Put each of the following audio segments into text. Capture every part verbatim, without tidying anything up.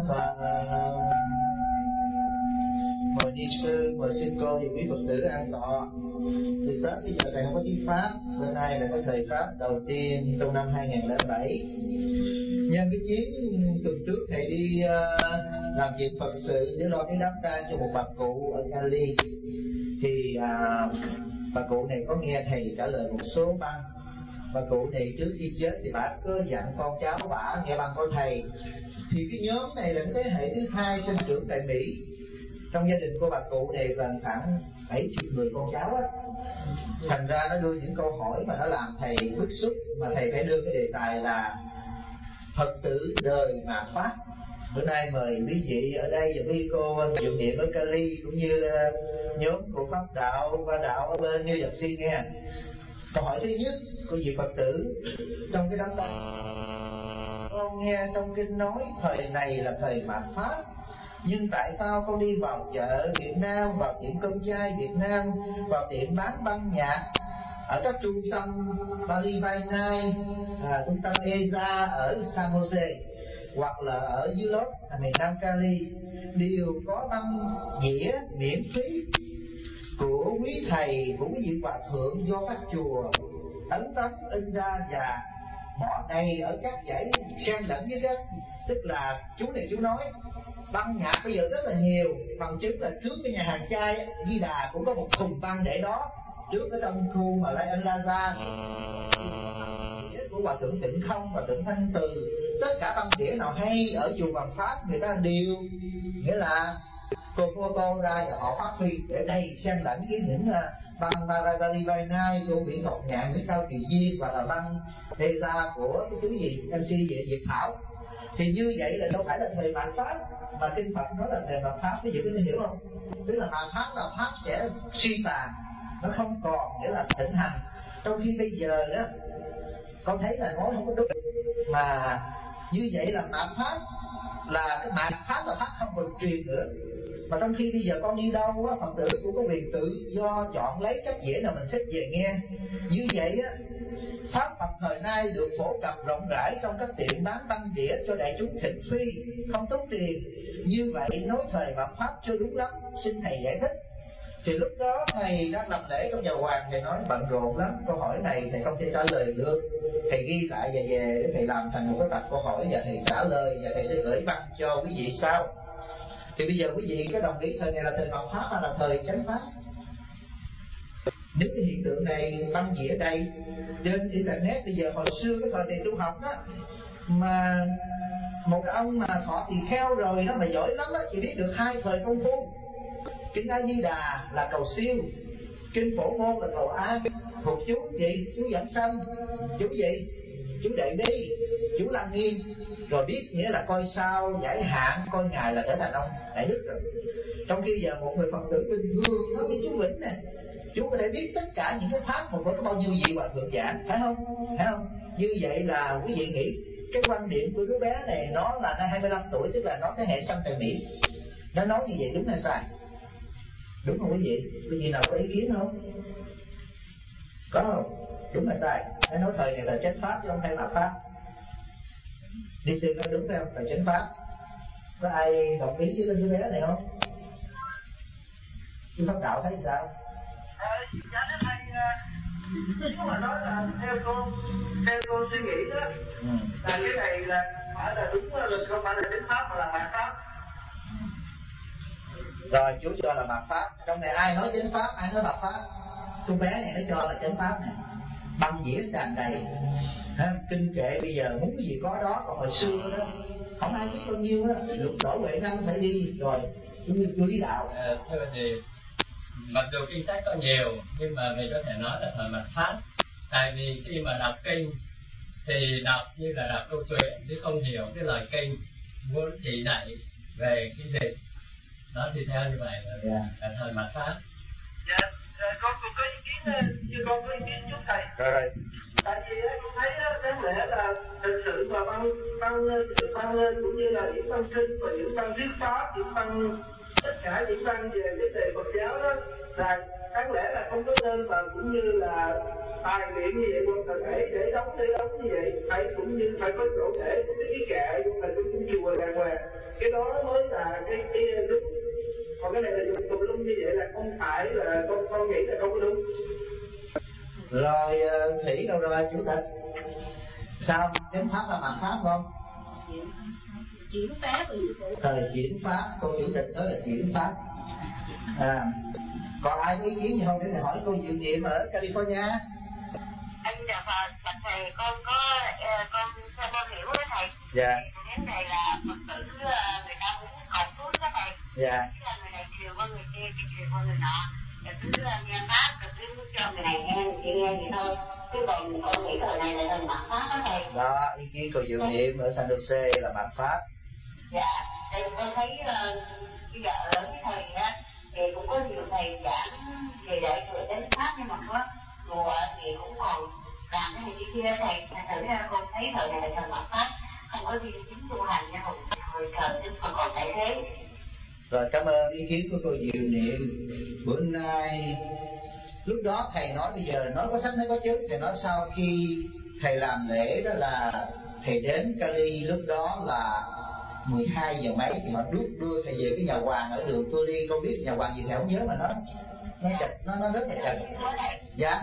và mời ni sư, mời sư cô và quý Phật tử an tọa. Từ Tết bây giờ thầy không có thuyết pháp, bữa nay là cái thời pháp đầu tiên trong năm hai nghìn không trăm lẻ bảy. Nhân cái chuyến tuần trước thầy đi uh, làm việc Phật sự để lo cái đám tang cho một bà cụ ở Cali, thì uh, bà cụ này có nghe thầy trả lời một số băng. Bà cụ này trước khi chết thì bà có dặn con cháu bà nghe băng của thầy. Thì cái nhóm này là cái thế hệ thứ hai sinh trưởng tại Mỹ. Trong gia đình của bà cụ này là khoảng bảy mươi người con cháu á. Thành ra nó đưa những câu hỏi mà nó làm thầy bức xúc, mà thầy phải đưa cái đề tài là Phật tử đời mà Pháp. Bữa nay mời quý vị ở đây và quý cô dự niệm ở Cali cũng như nhóm của Pháp đạo và đạo ở bên New Jersey nghe. Câu hỏi thứ nhất của vị Phật tử trong cái đám tang: con nghe trong kinh nói thời này là thời mạt Pháp, nhưng tại sao con đi vào chợ Việt Nam, vào tiệm cơm chay Việt Nam, vào tiệm bán băng nhạc ở các trung tâm Paris by Night, à, trung tâm Eza ở San Jose, hoặc là ở dưới Lốt, miền Nam Cali, đều có băng dĩa miễn phí của quý thầy, của quý vị hòa thượng do các chùa ấn tấn in ra và bỏ đầy ở các dãy xen lẫn với các, tức là chú này chú nói băng nhạc bây giờ rất là nhiều, bằng chứng là trước cái nhà hàng chay Di Đà cũng có một thùng băng để đó, trước ở trong khu mà Lai Ân La Gia của hòa thượng Tịnh Không và thượng Thanh Từ. Tất cả băng đĩa nào hay ở chùa Hoàng Pháp người ta đều nghĩa là cô photo ra và họ phát huy để đây xen lẫn với những băng Paris by Night của Nguyễn Ngọc Nhạn, Nguyễn Cao Kỳ Duyên, hoặc là băng Ê Gia của cái chú gì em xê Diệp Thảo. Thì như vậy là đâu phải là thời mạt Pháp, mà kinh Phật nói là thời mạt Pháp. Ví dụ các bạn hiểu không? Tức là mạt Pháp là Pháp sẽ suy tàn, nó không còn nghĩa là thịnh hành. Trong khi bây giờ đó con thấy là nói không có đúng, mà như vậy là mạt Pháp là cái mạt Pháp là Pháp không còn truyền nữa. Mà trong khi bây giờ con đi đâu á, Phật tử cũng có quyền tự do chọn lấy cách dễ nào mình thích về nghe. Như vậy á, Pháp Phật thời nay được phổ cập rộng rãi trong các tiệm bán băng đĩa cho đại chúng thịnh phi, không tốn tiền. Như vậy nói thời mạt Pháp chưa đúng lắm, xin thầy giải thích. Thì lúc đó thầy đang làm lễ trong nhà hoàng, thầy nói bận rộn lắm, câu hỏi này thầy không thể trả lời được. Thầy ghi lại và về để thầy làm thành một cái tập câu hỏi và thầy trả lời, và thầy sẽ gửi băng cho quý vị sau. Thì bây giờ quý vị có đồng ý thời này là thời mạt Pháp hay là thời chánh Pháp? Nếu cái hiện tượng này băng dĩa đầy trên internet bây giờ, hồi xưa cái thời thầy tu học đó, mà một cái ông mà thọ tỳ kheo rồi đó mà giỏi lắm đó, chỉ biết được hai thời công phu. Kinh A Di Đà là cầu siêu, kinh Phổ Môn là cầu an, thuộc chú gì? Chú Dẫn Sanh, chú gì? Chú Đệ Bi, chú Lăng Nghiêm. Rồi biết nghĩa là coi sao giải hạn, coi ngài là trở thành ông đại đức rồi. Trong khi giờ một người Phật tử bình thường nói với chú Vĩnh nè, chú có thể biết tất cả những cái pháp mà có bao nhiêu vị hòa thượng giảng, phải không? Phải không? Như vậy là quý vị nghĩ cái quan điểm của đứa bé này nó là năm hai mươi lăm tuổi, tức là nó thế hệ sanh tại Mỹ, nó nói như vậy đúng hay sai? Đúng không quý vị? Quý vị nào có ý kiến không? Có không? Đúng hay sai? Nó nói thời này là chánh pháp chứ không phải mạt Pháp. Đi sư nói đúng phải không? Là chánh pháp. Có ai đồng ý với đứa bé này không? Chứ Pháp đạo thấy sao? Ờ, dạ thưa thầy, nếu mà nói là theo con, theo con suy nghĩ đó, ừ. là cái này là phải là đúng, là không phải là chánh pháp mà là mạt Pháp. Rồi chú cho là mạt Pháp. Trong này ai nói chánh Pháp, ai nói mạt Pháp? Cô bé này nó cho là chánh Pháp này. Băng dĩa tràn đầy, kinh kệ bây giờ muốn cái gì có đó. Còn hồi xưa đó không ai biết bao nhiêu đó, lục đổ huệ năng phải đi rồi chưa đi đạo. À, thưa thì mặc dù kinh sách có nhiều, nhưng mà mình có thể nói là thời mạt Pháp. Tại vì khi mà đọc kinh thì đọc như là đọc câu chuyện, chứ không hiểu cái lời kinh muốn chỉ dạy về cái dịch. Đó thì theo như vậy là, yeah. là thời mạt Pháp. Dạ, rồi con cũng có ý kiến, như con có ý kiến chút thầy. Rồi rồi. Tại vì con thấy đáng lẽ là thực sự mà băng băng băng cũng như là những băng kinh và những băng thuyết pháp, những băng tất cả những băng về vấn đề Phật giáo đó là đáng lẽ là không có nên, và cũng như là tài liệu như vậy, hoặc là để để đóng để đóng như vậy, phải cũng như phải có chỗ để có cái kệ, hoặc là cũng chùa đàng hoàng. cái đó mới là cái cái đúng, còn cái này là dùng tùm lum như vậy là không phải, là con con nghĩ là không có đúng. Rồi Thủy đâu rồi chủ tịch? Sao chánh pháp là mạt pháp không? Chuyển pháp. Thời chuyển pháp, cô chủ tịch nói là chuyển pháp. À, còn ai có ý kiến gì không để thầy hỏi cô Diệu Niệm ở California? Anh dạ Phật, bạch thầy, con có con theo con hiểu đó thầy. Dạ. Đến này là Phật tử người ta muốn cầu phước đó thầy. Dạ. Tức là người này truyền qua người kia, thì truyền qua người nọ. Rồi cứ nghe pháp, rồi cứ cho người này nghe, người kia nghe vậy thôi. Chứ còn con nghĩ thời này là thời mạt pháp đó thầy. Đó, ý kiến cô Diệu Niệm ở San Jose là mạt pháp. Dạ, thì con thấy bây giờ ở cái thầy á, thì cũng có nhiều thầy giảng về đại thừa chánh pháp, nhưng mà có chùa thì cũng còn làm cái này kia thầy. Thử ra con thấy thời này là thời mạt pháp, không có gì chính tu hành nha, hồi hồi thời chứ còn còn tại thế. Rồi, cảm ơn ý kiến của cô Diệu Niệm. Bữa nay lúc đó thầy nói bây giờ nói có sách nói có chứ. Thầy nói sau khi thầy làm lễ đó là thầy đến Cali, lúc đó là mười hai giờ mấy thì họ đút đưa thầy về cái nhà hoàng ở đường Tô Ly. Con biết nhà hoàng gì thầy không nhớ mà nó nó chật, nó nó rất là chật. Dạ.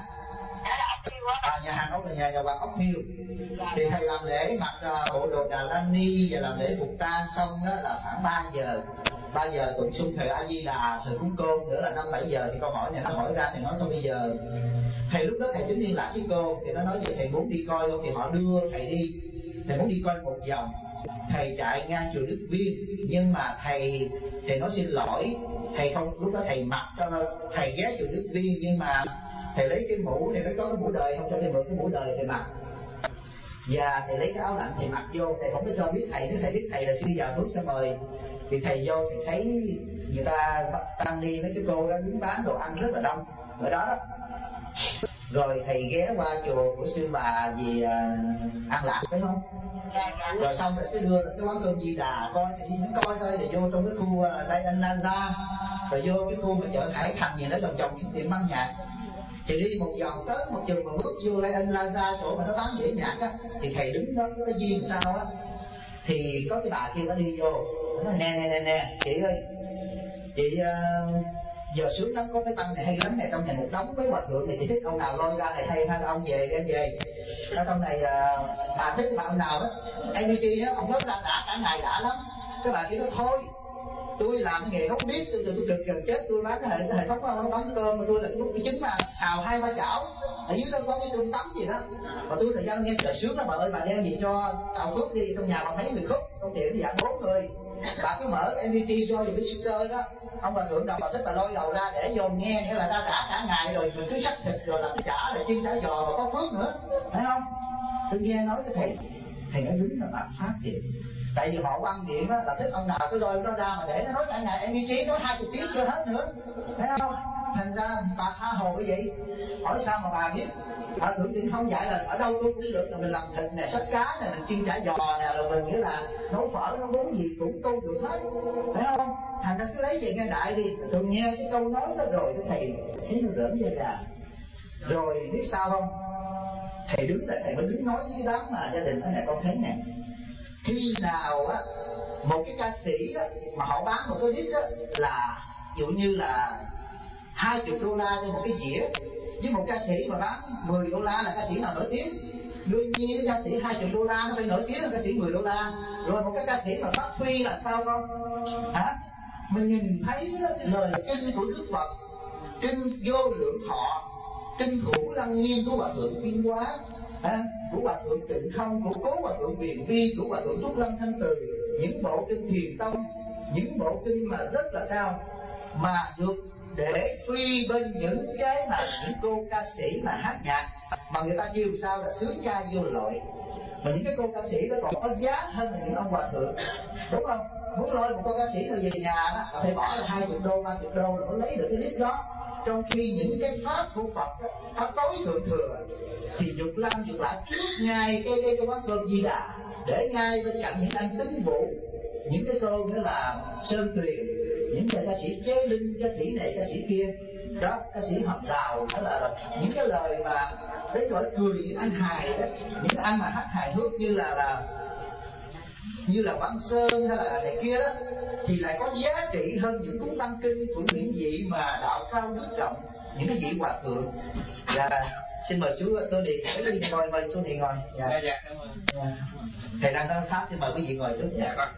À, nhà hàng ốc là nhà nhà hoàng ốc Miêu. Thì thầy làm lễ mặc uh, bộ đồ Đà La Ni và làm lễ phục tang xong đó là khoảng ba giờ. ba giờ tụng xung thời A Di Đà, thời cúng côn nữa là năm bảy giờ. Thì câu hỏi này nó hỏi ra thì nói thôi bây giờ thầy lúc đó thầy tính liên lạc với cô thì nó nói vậy thầy muốn đi coi không, thì họ đưa thầy đi. Thầy muốn đi coi một vòng, thầy chạy ngang chùa Đức Viên, nhưng mà thầy thầy nói xin lỗi, thầy không, lúc đó thầy mặc cho thầy ghé chùa Đức Viên, nhưng mà thầy lấy cái mũ này, nó có cái mũ đời không cho thầy mượn cái mũ đời thầy mặc, và thầy lấy cái áo lạnh thầy mặc vô. Thầy không có cho biết thầy, nếu thầy biết thầy là xin vào thuốc sẽ mời. Thì thầy vô thầy thấy người ta tăng đi mấy cái cô đó đứng bán đồ ăn rất là đông ở đó đó. Rồi thầy ghé qua chùa của sư bà gì uh, An Lạc phải không? Rồi xong rồi cái đưa là cái quán cơm Di Đà coi, thì đi coi thôi, rồi vô trong cái khu uh, Lai Anh La Gia, rồi vô cái khu mà chợ Hải Thành gì đó vòng vòng những tiệm băng nhạc. Thì đi một vòng tới một chừng mà bước vô Lai Anh La Gia, chỗ mà nó bán đĩa nhạc á, thì thầy đứng đó có cái duyên sao á, thì có cái bà kia nó đi vô, nó nói nè nè nè nè chị ơi, chị uh, giờ sướng lắm, có cái tăng này hay lắm này, trong này một đống mấy hòa thượng này, chị thích ông nào lôi ra này hay hay ông về đem về. Ở trong này uh, bà thích bà ông nào đó, em đi chi á, ông nói ra đã cả ngày đã lắm. Cái bà kia nói thôi, tôi làm cái nghề không biết, tôi tôi cực gần chết, tôi bán cái hệ cái hệ thống nó bán cơm mà tôi là lúc chứng mà xào hai ba chảo ở dưới đó có cái trung tắm gì đó, mà tôi thời gian nghe trời sướng lắm bà ơi, bà đem gì cho tàu phước đi, trong nhà bà thấy người khúc trong tiệm dạng bốn người, bà cứ mở cái em vê tê cho dùng cái speaker đó, ông bà thượng nào bà thích bà lôi đầu ra để vô nghe, nghĩa là ta đã cả ngày rồi mình cứ sắc thịt rồi làm chả rồi chiên chả giò rồi có phước nữa, phải không? Tôi nghe nói cái thầy thầy nói đúng là bạn phát thiệt. Tại vì họ quan niệm á là thích ông nào cứ lôi nó ra mà để nó nói cả ngày em đi trí nói hai chục tiếng chưa hết nữa, thấy không? Thành ra bà tha hồ cái gì? Hỏi sao mà bà biết? Bà thượng định không dạy là ở đâu tôi cũng được, là mình làm thịt nè, xách cá nè, mình chiên chả giò nè, rồi mình nghĩa là nấu phở nấu bún gì cũng tu được hết, thấy không? Thành ra cứ lấy về nghe đại đi, thường nghe cái câu nói đó rồi cái thầy thấy nó rỡn dây gà. Rồi biết sao không? Thầy đứng lại thầy mới đứng nói với cái đám mà gia đình thế này, con thấy nè, khi nào á một cái ca sĩ á mà họ bán một cái disc á là ví dụ như là hai chục đô la cho một cái dĩa, với một ca sĩ mà bán mười đô la là ca sĩ nào nổi tiếng, đương nhiên cái ca sĩ hai chục đô la nó phải nổi tiếng hơn ca sĩ mười đô la. Rồi một cái ca sĩ mà phát huy là sao không hả? Mình nhìn thấy lời kinh của Đức Phật, kinh Vô Lượng Thọ, kinh Thủ Lăng Nghiêm của hòa thượng Tuyên Hóa, à, của hòa thượng Tịnh Không, của cố hòa thượng Viền Vi, của hòa thượng Trúc Lâm Thanh Từ, những bộ kinh Thiền Tông, những bộ kinh mà rất là cao, mà được để phi bên những cái mà những cô ca sĩ mà hát nhạc mà người ta kêu sao là sướng ca vô loại, mà những cái cô ca sĩ đó còn có giá hơn là những ông hòa thượng, đúng không? Muốn lôi một cô ca sĩ rồi về nhà đó là phải bỏ là hai chục đô, ba chục đô là mới lấy được cái list đó. Trong khi những cái pháp của Phật đó, pháp tối thượng thừa thì Dục Lăng Dục Lã trước ngay cái cái cái quán cơm Di Đà, để ngay bên cạnh những anh Tấn Vũ, những cái cô nữa là Sơn Tuyền, những người ca sĩ Chế Linh, ca sĩ này ca sĩ kia đó, ca sĩ Hợp Đào, đó là, là những cái lời mà đến nỗi cười những anh hài đó, những anh mà hát hài hước như là là như là Văn Sơn hay là này kia đó, thì lại có giá trị hơn những cuốn tăng kinh của những vị mà đạo cao đức trọng, những cái vị hòa thượng. Dạ, xin mời chú tôi đi ngồi, mời tôi đi ngồi. Dạ, dạ, dạ, cảm ơn. Dạ. Thầy đang đang pháp, xin mời quý vị ngồi trước. Dạ. Dạ.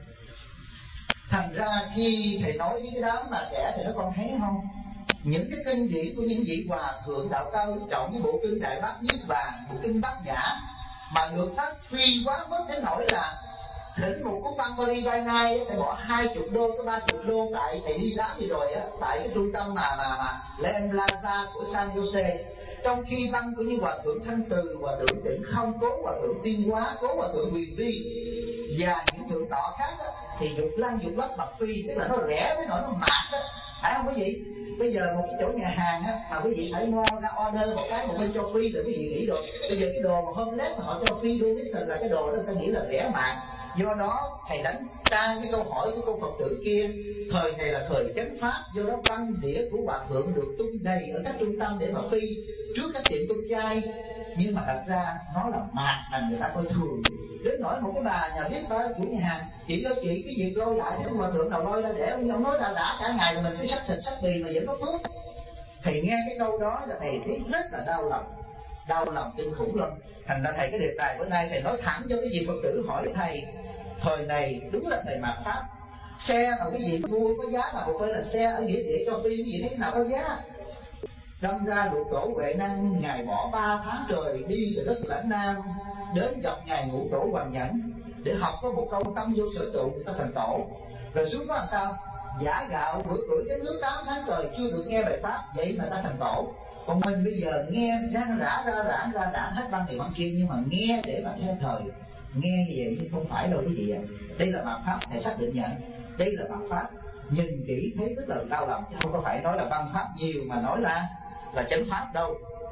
Thành ra khi thầy nói với cái đám mà trẻ thì nó con thấy không? Những cái kinh điển của những vị hòa thượng đạo cao đức trọng như bộ kinh Đại Bát Niết Bàn, bộ kinh Bát Nhã mà được phát phi quá mức đến nỗi là thỉnh một cuốn băng Parivai phải bỏ hai chục đô tới ba chục đô. Tại thầy đi đám gì rồi á, tại cái trung tâm mà mà mà Leon Plaza của San Jose. Trong khi băng của như hòa thượng Thanh Từ, hòa thượng Tịnh Không, cố hòa thượng Tiên Hóa, cố hòa thượng Huyền Vi và những thượng tọa khác đó, thì dục lăng dục lắc bạc phi, tức là nó rẻ tới nỗi nó mạt đó, phải không quý vị? Bây giờ một cái chỗ nhà hàng á mà quý vị phải ngon ra order một cái một bên cho free rồi quý vị nghĩ rồi, bây giờ cái đồ mà hôm lát mà họ cho free donation là cái đồ đó ta nghĩ là rẻ mạt. Do đó thầy đánh tan cái câu hỏi của câu Phật tử kia. Thời này là thời chánh pháp, do đó văn đĩa của hòa thượng được tung đầy ở các trung tâm để mà phi trước các tiệm cơm chay, nhưng mà thật ra nó là mạt là người ta coi thường. Đến nỗi một cái bà nhà viết đó chủ nhà hàng, chị ơi chị cái việc lôi lại cái hòa thượng nào lôi ra để ông, ông nói ra đã cả ngày mình cứ sắc thịt sắc bì mà vẫn có phước. Thầy nghe cái câu đó là thầy thấy rất là đau lòng, đau lòng kinh khủng lắm. Thành ra thầy cái đề tài bữa nay thầy nói thẳng cho cái vị Phật tử hỏi thầy, thời này đúng là thời mạt pháp. Xe nào cái gì mua có giá nào một bên là xe ở nghĩa địa cho phim gì thế nào có giá. Đâm ra lục tổ Huệ Năng ngài bỏ ba tháng trời đi từ đất Lãnh Nam đến gặp ngài Ngũ Tổ Hoàng Nhẫn để học có một câu tâm vô sở trụ ta thành tổ. Rồi xuống đó làm sao? Giả gạo bữa tuổi đến nước tám tháng trời chưa được nghe bài pháp, vậy mà ta thành tổ. Còn mình bây giờ nghe đang rã ra rã ra rã hết băng này băng kia, nhưng mà nghe để mà theo thời, nghe như vậy chứ không phải đâu quý vị ạ. Đây là mạt pháp, thầy xác định nhận đây là mạt pháp. Nhìn kỹ thấy rất là đau lòng, chứ không có phải nói là văn pháp nhiều mà nói là là chánh pháp đâu.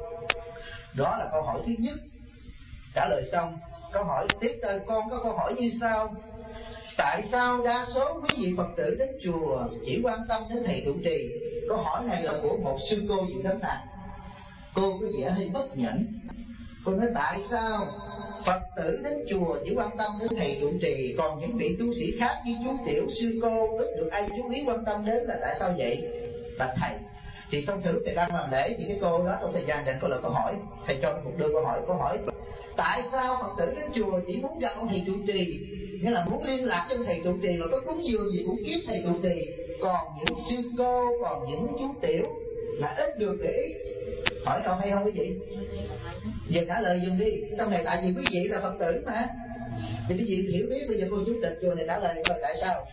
Đó là câu hỏi thứ nhất. Trả lời xong, câu hỏi tiếp theo con có câu hỏi như sau: tại sao đa số quý vị Phật tử đến chùa chỉ quan tâm đến thầy trụ trì? Câu hỏi này là của một sư cô Diệu Đăng Tạng. Cô có vẻ hơi bất nhẫn. Cô nói tại sao Phật tử đến chùa chỉ quan tâm đến thầy trụ trì, còn những vị tu sĩ khác như chú Tiểu, sư cô ít được ai chú ý quan tâm đến, là tại sao vậy? Và thầy thì thông thường thầy đang làm lễ thì cái cô đó trong thời gian định cô là câu hỏi, thầy cho một đưa câu hỏi câu hỏi tại sao Phật tử đến chùa chỉ muốn gặp ông thầy trụ trì, nghĩa là muốn liên lạc với thầy trụ trì, mà có cúng dường gì cũng kiếp thầy trụ trì, còn những sư cô, còn những chú Tiểu là ít được để ý. Hỏi câu hay không quý vị? Giờ trả lời dùm đi. Trong này tại vì quý vị là Phật tử mà, thì quý vị hiểu biết. Bây giờ cô chủ tịch chùa này trả lời là tại sao?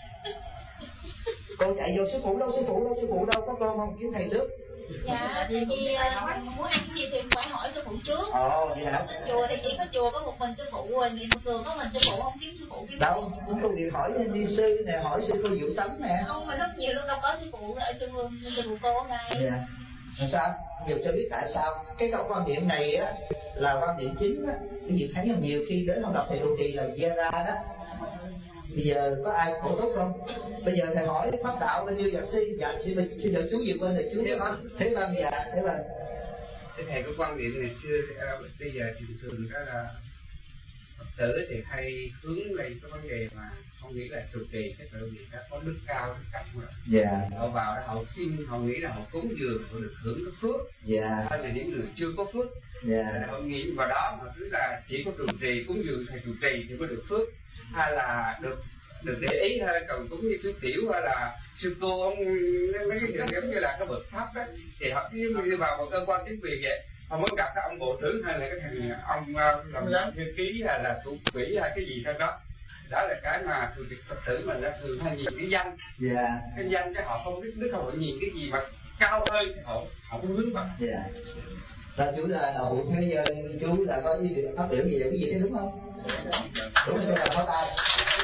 Cô chạy vô sư phụ đâu, sư phụ đâu, sư phụ đâu, có cơm không? Kiếm thầy trước. Dạ, tại vì uh, muốn ăn cái gì thì phải hỏi sư phụ trước. Ồ, vậy hả? Chùa thì chỉ có chùa có một mình sư phụ rồi, niệm một đường có mình sư phụ, không kiếm sư phụ kiếm đâu. Cũng tôi điện hỏi đi sư nè, hỏi sư cô Diệu Tấn nè. Không, mà rất nhiều lúc đâu có sư phụ ở trung ương, sư phụ cô ở đây. Dạ. Làm sao? Giờ cho biết tại sao cái câu quan điểm này á là quan điểm chính á. Quý vị thấy nhiều khi đến không đọc thầy trụ trì là gia ra đó. Bây giờ có ai khổ tốt không? Bây giờ thầy hỏi pháp đạo bên như giặc si, dạ xin xin được chú gì bên này chú Thế Văn dạ Thế Văn. Thế thầy có quan điểm ngày xưa thì, bây giờ thì thường đó là Phật tử thì hay hướng lên cái vấn đề mà không nghĩ là trụ trì cái tự gì đó có đức cao đức trọng rồi. Dạ. Họ vào đó họ xin, họ nghĩ là họ cúng dường họ được hưởng cái phước. Dạ. Hay là những người chưa có phước. Dạ. Họ nghĩ vào đó mà cứ là chỉ có trụ trì cúng dường thầy trụ trì thì có được phước, hay là được được để ý hay cần cúng như chú Tiểu hay là sư cô ông mấy cái gì giống như là cái bậc thấp đó, thì họ đi vào một cơ quan chính quyền vậy, họ muốn gặp cái ông bộ trưởng hay là cái thằng ông làm thư ký hay là thủ quỹ hay cái gì theo đó. Đó là cái mà thường Phật tử mình là thường hay nhìn cái danh. Yeah. Cái danh chứ họ không biết đức, họ nhìn cái gì mà cao hơn thì họ họ cũng hướng vào. Dạ. Là chú là đầu vụ thế giờ chú là có gì phát biểu gì vậy, cái gì thế đúng không? Đúng rồi, là pháo tay.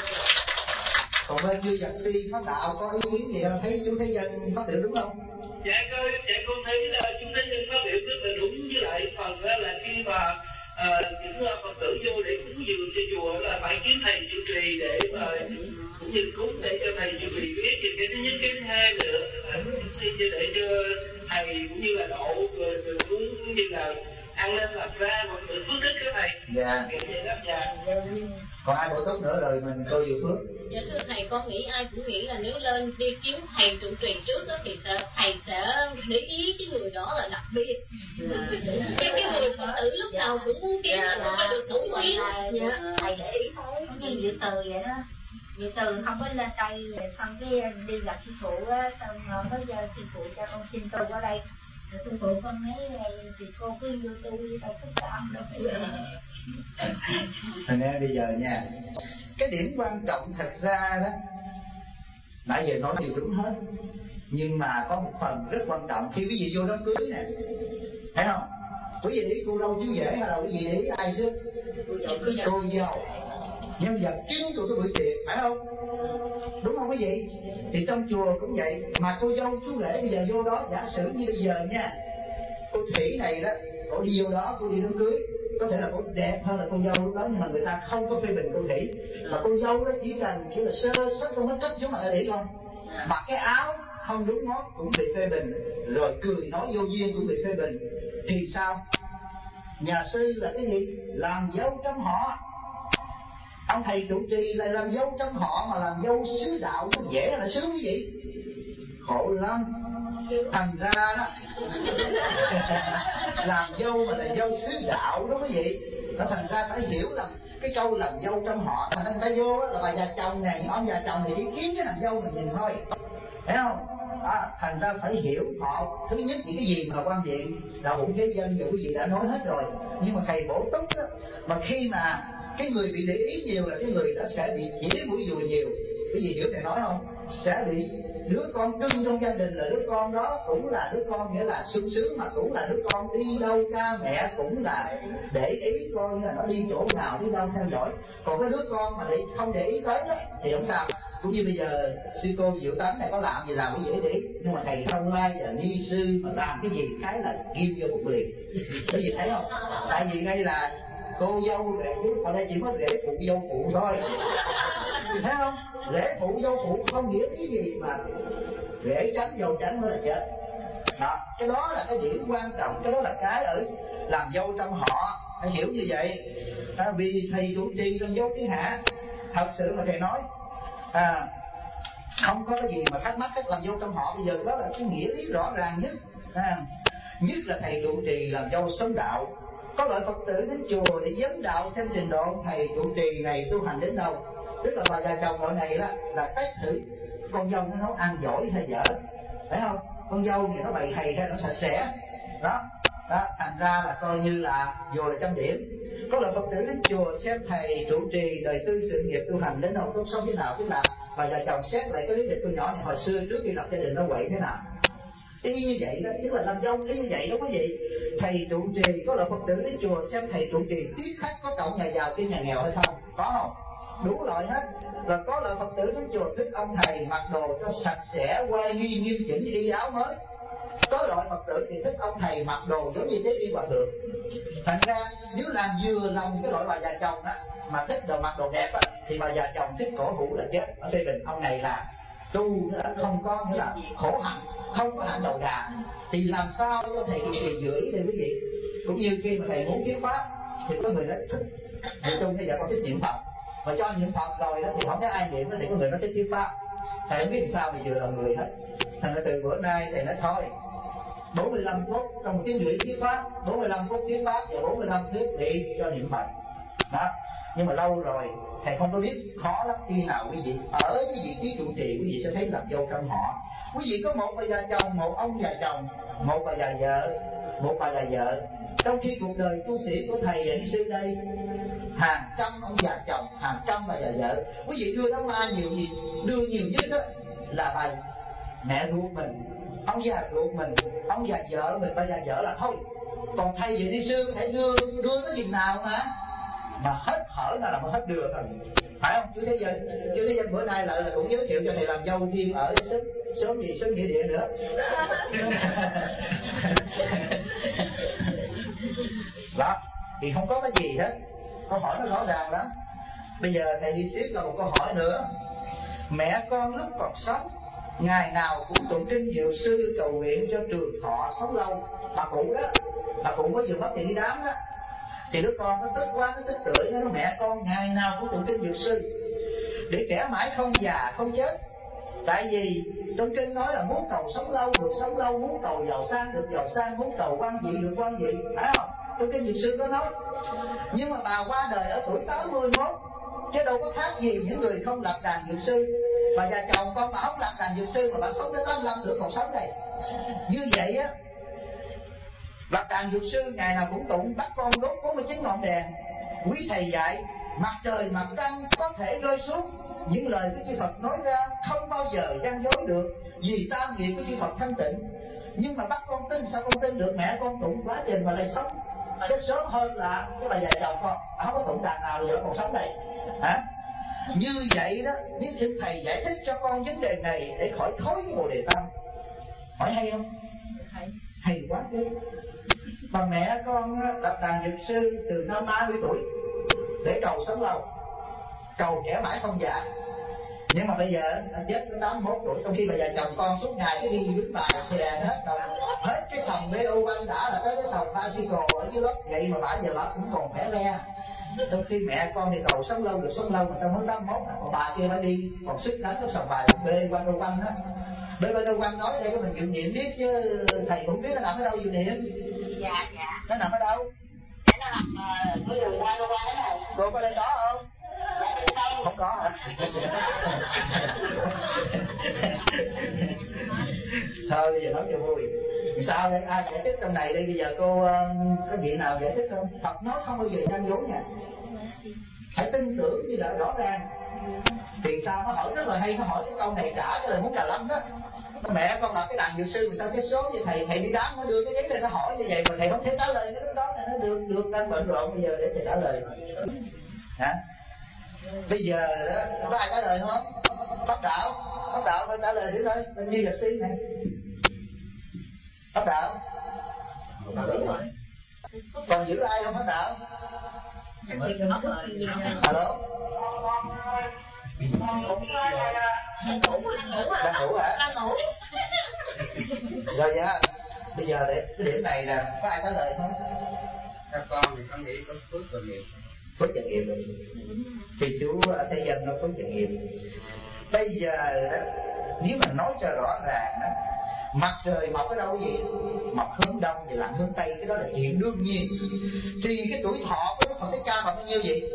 Còn bên như giặc si pháp đạo có ý kiến gì không? Thấy chú thấy dân phát biểu đúng không? Dạ con, dạ con thấy là chú thấy dân phát biểu rất là đúng, với lại phần là khi mà à, những Phật tử vô để cúng dường cho chùa là phải kiếm thầy trụ trì để mà cũng như cúng để cho thầy trụ trì biết. Thì cái thứ nhất, cái thứ hai nữa là để cho thầy cũng như là độ cũng như là ăn nên làm ra một sự phước đức cái này. Dạ. Kiểu vậy đó. Dạ. Còn ai bổ túc nữa rồi mình cô dự phước. Dạ thưa thầy, con nghĩ ai cũng nghĩ là nếu lên đi kiếm thầy trụ trì trước đó, thì sẽ, thầy sẽ để ý cái người đó là đặc biệt. Cái cái người Phật tử lúc nào cũng muốn kiếm là cũng phải được thủ tiếng. Dạ. Thầy để ý thôi, như Diệu Từ vậy đó. Diệu Từ không có lên đây, xong cái đi gặp sư phụ á, xong có giờ sư phụ cho con xin tu ở đây. Rồi sư phụ con nói thì cô cứ vô tu đi, đâu có chạm đâu. Thành ra bây giờ nha, cái điểm quan trọng thật ra đó, nãy giờ nói điều đúng hết, nhưng mà có một phần rất quan trọng khi quý vị vô đám cưới nè, thấy không? Quý vị để ý cô dâu chú rể hay là quý vị để ý ai trước? Cô dâu, nhân vật chính của cái buổi tiệc, phải không? Đúng không quý vị? Thì trong chùa cũng vậy, mà cô dâu chú rể bây giờ vô đó, giả sử như bây giờ nha, cô Thủy này đó, cô đi vô đó, cô đi đám cưới, có thể là cô đẹp hơn là cô dâu lúc đó, nhưng mà người ta không có phê bình cô Thủy, mà cô dâu đó chỉ cần chỉ là sơ sất trong make up giống mà để không, mặc cái áo không đúng mốt cũng bị phê bình, rồi cười nói vô duyên cũng bị phê bình, thì sao? Nhà sư là cái gì? Làm dâu trăm họ. Ông thầy trụ trì lại làm dâu trăm họ, mà làm dâu sứ đạo nó dễ là sướng quý vị, khổ lắm. Thành ra đó làm dâu mà là dâu sứ đạo đó quý vị, nó thành ra phải hiểu là cái câu làm dâu trong họ, thành ra người ta vô là bà già chồng này, ông già chồng thì đi kiếm cái làm dâu mình nhìn thôi, thấy không? À, thành ra phải hiểu họ. Thứ nhất những cái gì mà quan diện đạo hữu thế dân giờ quý vị đã nói hết rồi, nhưng mà thầy bổ túc đó, mà khi mà cái người bị để ý nhiều là cái người đó sẽ bị chỉ mũi dùi nhiều. Cái gì hiểu thầy nói không? Sẽ bị đứa con cưng trong gia đình, là đứa con đó cũng là đứa con nghĩa là sung sướng, mà cũng là đứa con đi đâu cha mẹ cũng là để ý coi như là nó đi chỗ nào đi đâu theo dõi. Còn cái đứa con mà để không để ý tới đó thì không sao. Cũng như bây giờ sư cô Diệu Tánh này có làm gì làm cái dễ để ý, nhưng mà thầy không lai và ni sư mà làm cái gì cái là kim vô bụng liền. Cái gì thấy không? Tại vì ngay là cô dâu rể chú, ở đây chỉ có rể phụ dâu phụ thôi, thấy không? Rể phụ dâu phụ không nghĩa cái gì mà rể tránh dâu tránh mới là chết. Đó, cái đó là cái điểm quan trọng, cái đó là cái ở làm dâu trong họ, phải hiểu như vậy. À, vì thầy chủ trì làm dâu thiên hạ, thật sự mà thầy nói à, không có cái gì mà thắc mắc cách làm dâu trong họ bây giờ, đó là cái nghĩa lý rõ ràng nhất. À, nhất là thầy trụ trì làm dâu sống đạo. Có loại Phật tử đến chùa để vấn đạo xem trình độ thầy trụ trì này tu hành đến đâu. Tức là bà già chồng loại này đó là cách thử con dâu nó nấu ăn giỏi hay dở, phải không? Con dâu thì nó bày thầy hay nó sạch sẽ đó, đó thành ra là coi như là vô là trăm điểm. Có loại Phật tử đến chùa xem thầy trụ trì đời tư sự nghiệp tu hành đến đâu, tốt sống thế nào, tức là bà già chồng xét lại cái lý lịch tôi nhỏ này hồi xưa trước khi lập gia đình nó quậy thế nào, y như vậy đó, tức là làm dâu y như vậy đó quý vị. Thầy trụ trì, có loại Phật tử đến chùa xem thầy trụ trì tiếp khách có cộng nhà giàu kia nhà nghèo hay không, có không? Đủ loại hết. Rồi có loại Phật tử đến chùa thích ông thầy mặc đồ cho sạch sẽ, quay nghi nghiêm chỉnh, y áo mới. Có loại Phật tử thì thích ông thầy mặc đồ giống như thế đi hòa thượng. Thành ra nếu làm vừa lòng cái loại bà già chồng đó mà thích đồ mặc đồ đẹp á, thì bà già chồng thích cổ hủ là chết. Ở phê bình ông này là tu là không có nghĩa là khổ hạnh, không có hạnh đầu đà, thì làm sao cho thầy trụ trì giữ ý đi quý vị. Cũng như khi mà thầy muốn thuyết pháp thì có người đó thích, nói chung bây giờ con thích niệm Phật, mà cho niệm Phật rồi đó thì không có ai niệm đó, thì có người nó thích thuyết pháp. Thầy không biết sao mà vừa lòng người hết. Thành ra từ bữa nay thầy nói thôi, bốn mươi lăm phút trong một tiếng rưỡi thuyết pháp, bốn mươi lăm phút thuyết pháp và bốn mươi lăm thuyết đi cho niệm Phật đó. Nhưng mà lâu rồi thầy không có biết, khó lắm. Khi nào quý vị ở cái vị trí trụ trì, quý vị sẽ thấy làm dâu trong họ. Quý vị có một bà già chồng, một ông già chồng, một bà già vợ, một bà già vợ. Trong khi cuộc đời tu sĩ của thầy và đi sư đây hàng trăm ông già chồng, hàng trăm bà già vợ. Quý vị đưa đám ma nhiều gì? Đưa nhiều nhất đó là bà mẹ ruột mình, ông già ruột mình, ông già vợ mình, bà già vợ là thôi. Còn thầy và đi sư có thể đưa đưa tới chừng nào mà mà hết thở nào là mà hết đưa thôi, phải không? Chứ thế giờ, chứ thế giờ bữa nay lại là cũng giới thiệu cho thầy làm dâu thêm ở sớm sớm gì sớm nghĩa địa nữa. Đó thì không có cái gì hết. Câu hỏi nó rõ ràng lắm. Bây giờ thầy đi tiếp là một câu hỏi nữa. Mẹ con lúc còn sống ngày nào cũng tụng kinh Dược Sư cầu nguyện cho trường thọ sống lâu. Bà cụ đó, bà cụ mới vừa mất thì đi đám đó, thì đứa con nó tức quá, nó tức tưởi, nó nói mẹ con ngày nào cũng tụng kinh Dược Sư để trẻ mãi không già không chết. Tại vì trong kinh nói là muốn cầu sống lâu được sống lâu, muốn cầu giàu sang được giàu sang, muốn cầu quan vị được quan vị, phải không? Trong kinh Dược Sư có nói. Nhưng mà bà qua đời ở tuổi tám mươi mốt, chứ đâu có khác gì những người không lập đàn Dược Sư. Bà già chồng con bà không lập đàn Dược Sư mà bà sống tới tám mươi lăm được còn sống này. Như vậy á, lập đàn Dược Sư ngày nào cũng tụng, bắt con đốt bốn mươi chín ngọn đèn. Quý thầy dạy mặt trời mặt trăng có thể rơi xuống, những lời của chư Phật nói ra không bao giờ gian dối được, vì tam nghiệp của chư Phật thanh tịnh. Nhưng mà bắt con tin, sao con tin được? Mẹ con tụng quá trình mà lại sống cái sớm hơn là cái bà già chồng con không có tụng đàn nào giờ còn sống đây hả? Như vậy đó, nếu thầy giải thích cho con vấn đề này để khỏi thối cái Bồ Đề Tâm. Hỏi hay không? Hay, hay quá chứ. Bà mẹ con lập đàn Dược Sư từ năm ba mươi tuổi để cầu sống lâu, cầu trẻ mãi không già. Nhưng mà bây giờ anh chết tới tám mươi mốt tuổi, trong khi bà già chồng con suốt ngày cái đi đứng bài xe đèn hết rồi, hết cái sòng bê ô anh đã là tới cái sòng bicycle ở dưới lớp vậy mà bả giờ bả cũng còn khỏe re. Trong khi mẹ con thì cầu sống lâu được sống lâu mà sao mới tám mươi mốt, còn bà kia mới đi còn sức đánh cái sòng bài bê quanh ô quanh đó. Bê quanh ô quanh nói đây có mình dự niệm biết chứ thầy cũng biết nó nằm ở đâu dự niệm. Dạ dạ. Nó nằm ở đâu? Dạ nó nằm ở đường qua qua đó rồi. Cô có lên đó không? Dạ không có hả? Thôi bây giờ nói cho vui. Sao đây? Ai giải thích trong này đây? Bây giờ cô có vị nào giải thích không? Phật nói không bao giờ gian dối nha. Hãy tin tưởng như là rõ ràng. Thì sao nó hỏi rất là hay, nó hỏi cái câu này trả cái lời muốn cà lâm đó. Mẹ con lập cái đàn Dược Sư mà sao chết số vậy thầy? Thầy đi đám nó đưa cái giấy lên nó hỏi như vậy mà thầy không thể trả lời cái đó là nó được được đang bận rộn bây giờ để thầy trả lời hả? Bây giờ đó, có ai trả lời không? Pháp đạo, Pháp đạo phải trả lời thử thôi. Bên như Dược Sư này, Pháp đạo còn giữ ai không? Pháp đạo alo đang ngủ hả? Đang ngủ. Rồi nha. Bây giờ để cái điểm này là có ai trả lời không? Các con thì con nghĩ có phước và nghiệp. Phước và nghiệp thì chú Thế Dân nó phước và nghiệp. Bây giờ đó, nếu mà nói cho rõ ràng đó, mặt trời mọc ở đâu vậy? Mọc hướng đông thì lặn hướng tây, cái đó là chuyện đương nhiên. Thì cái tuổi thọ của Đức Phật Thích Ca mọc bao nhiêu vậy?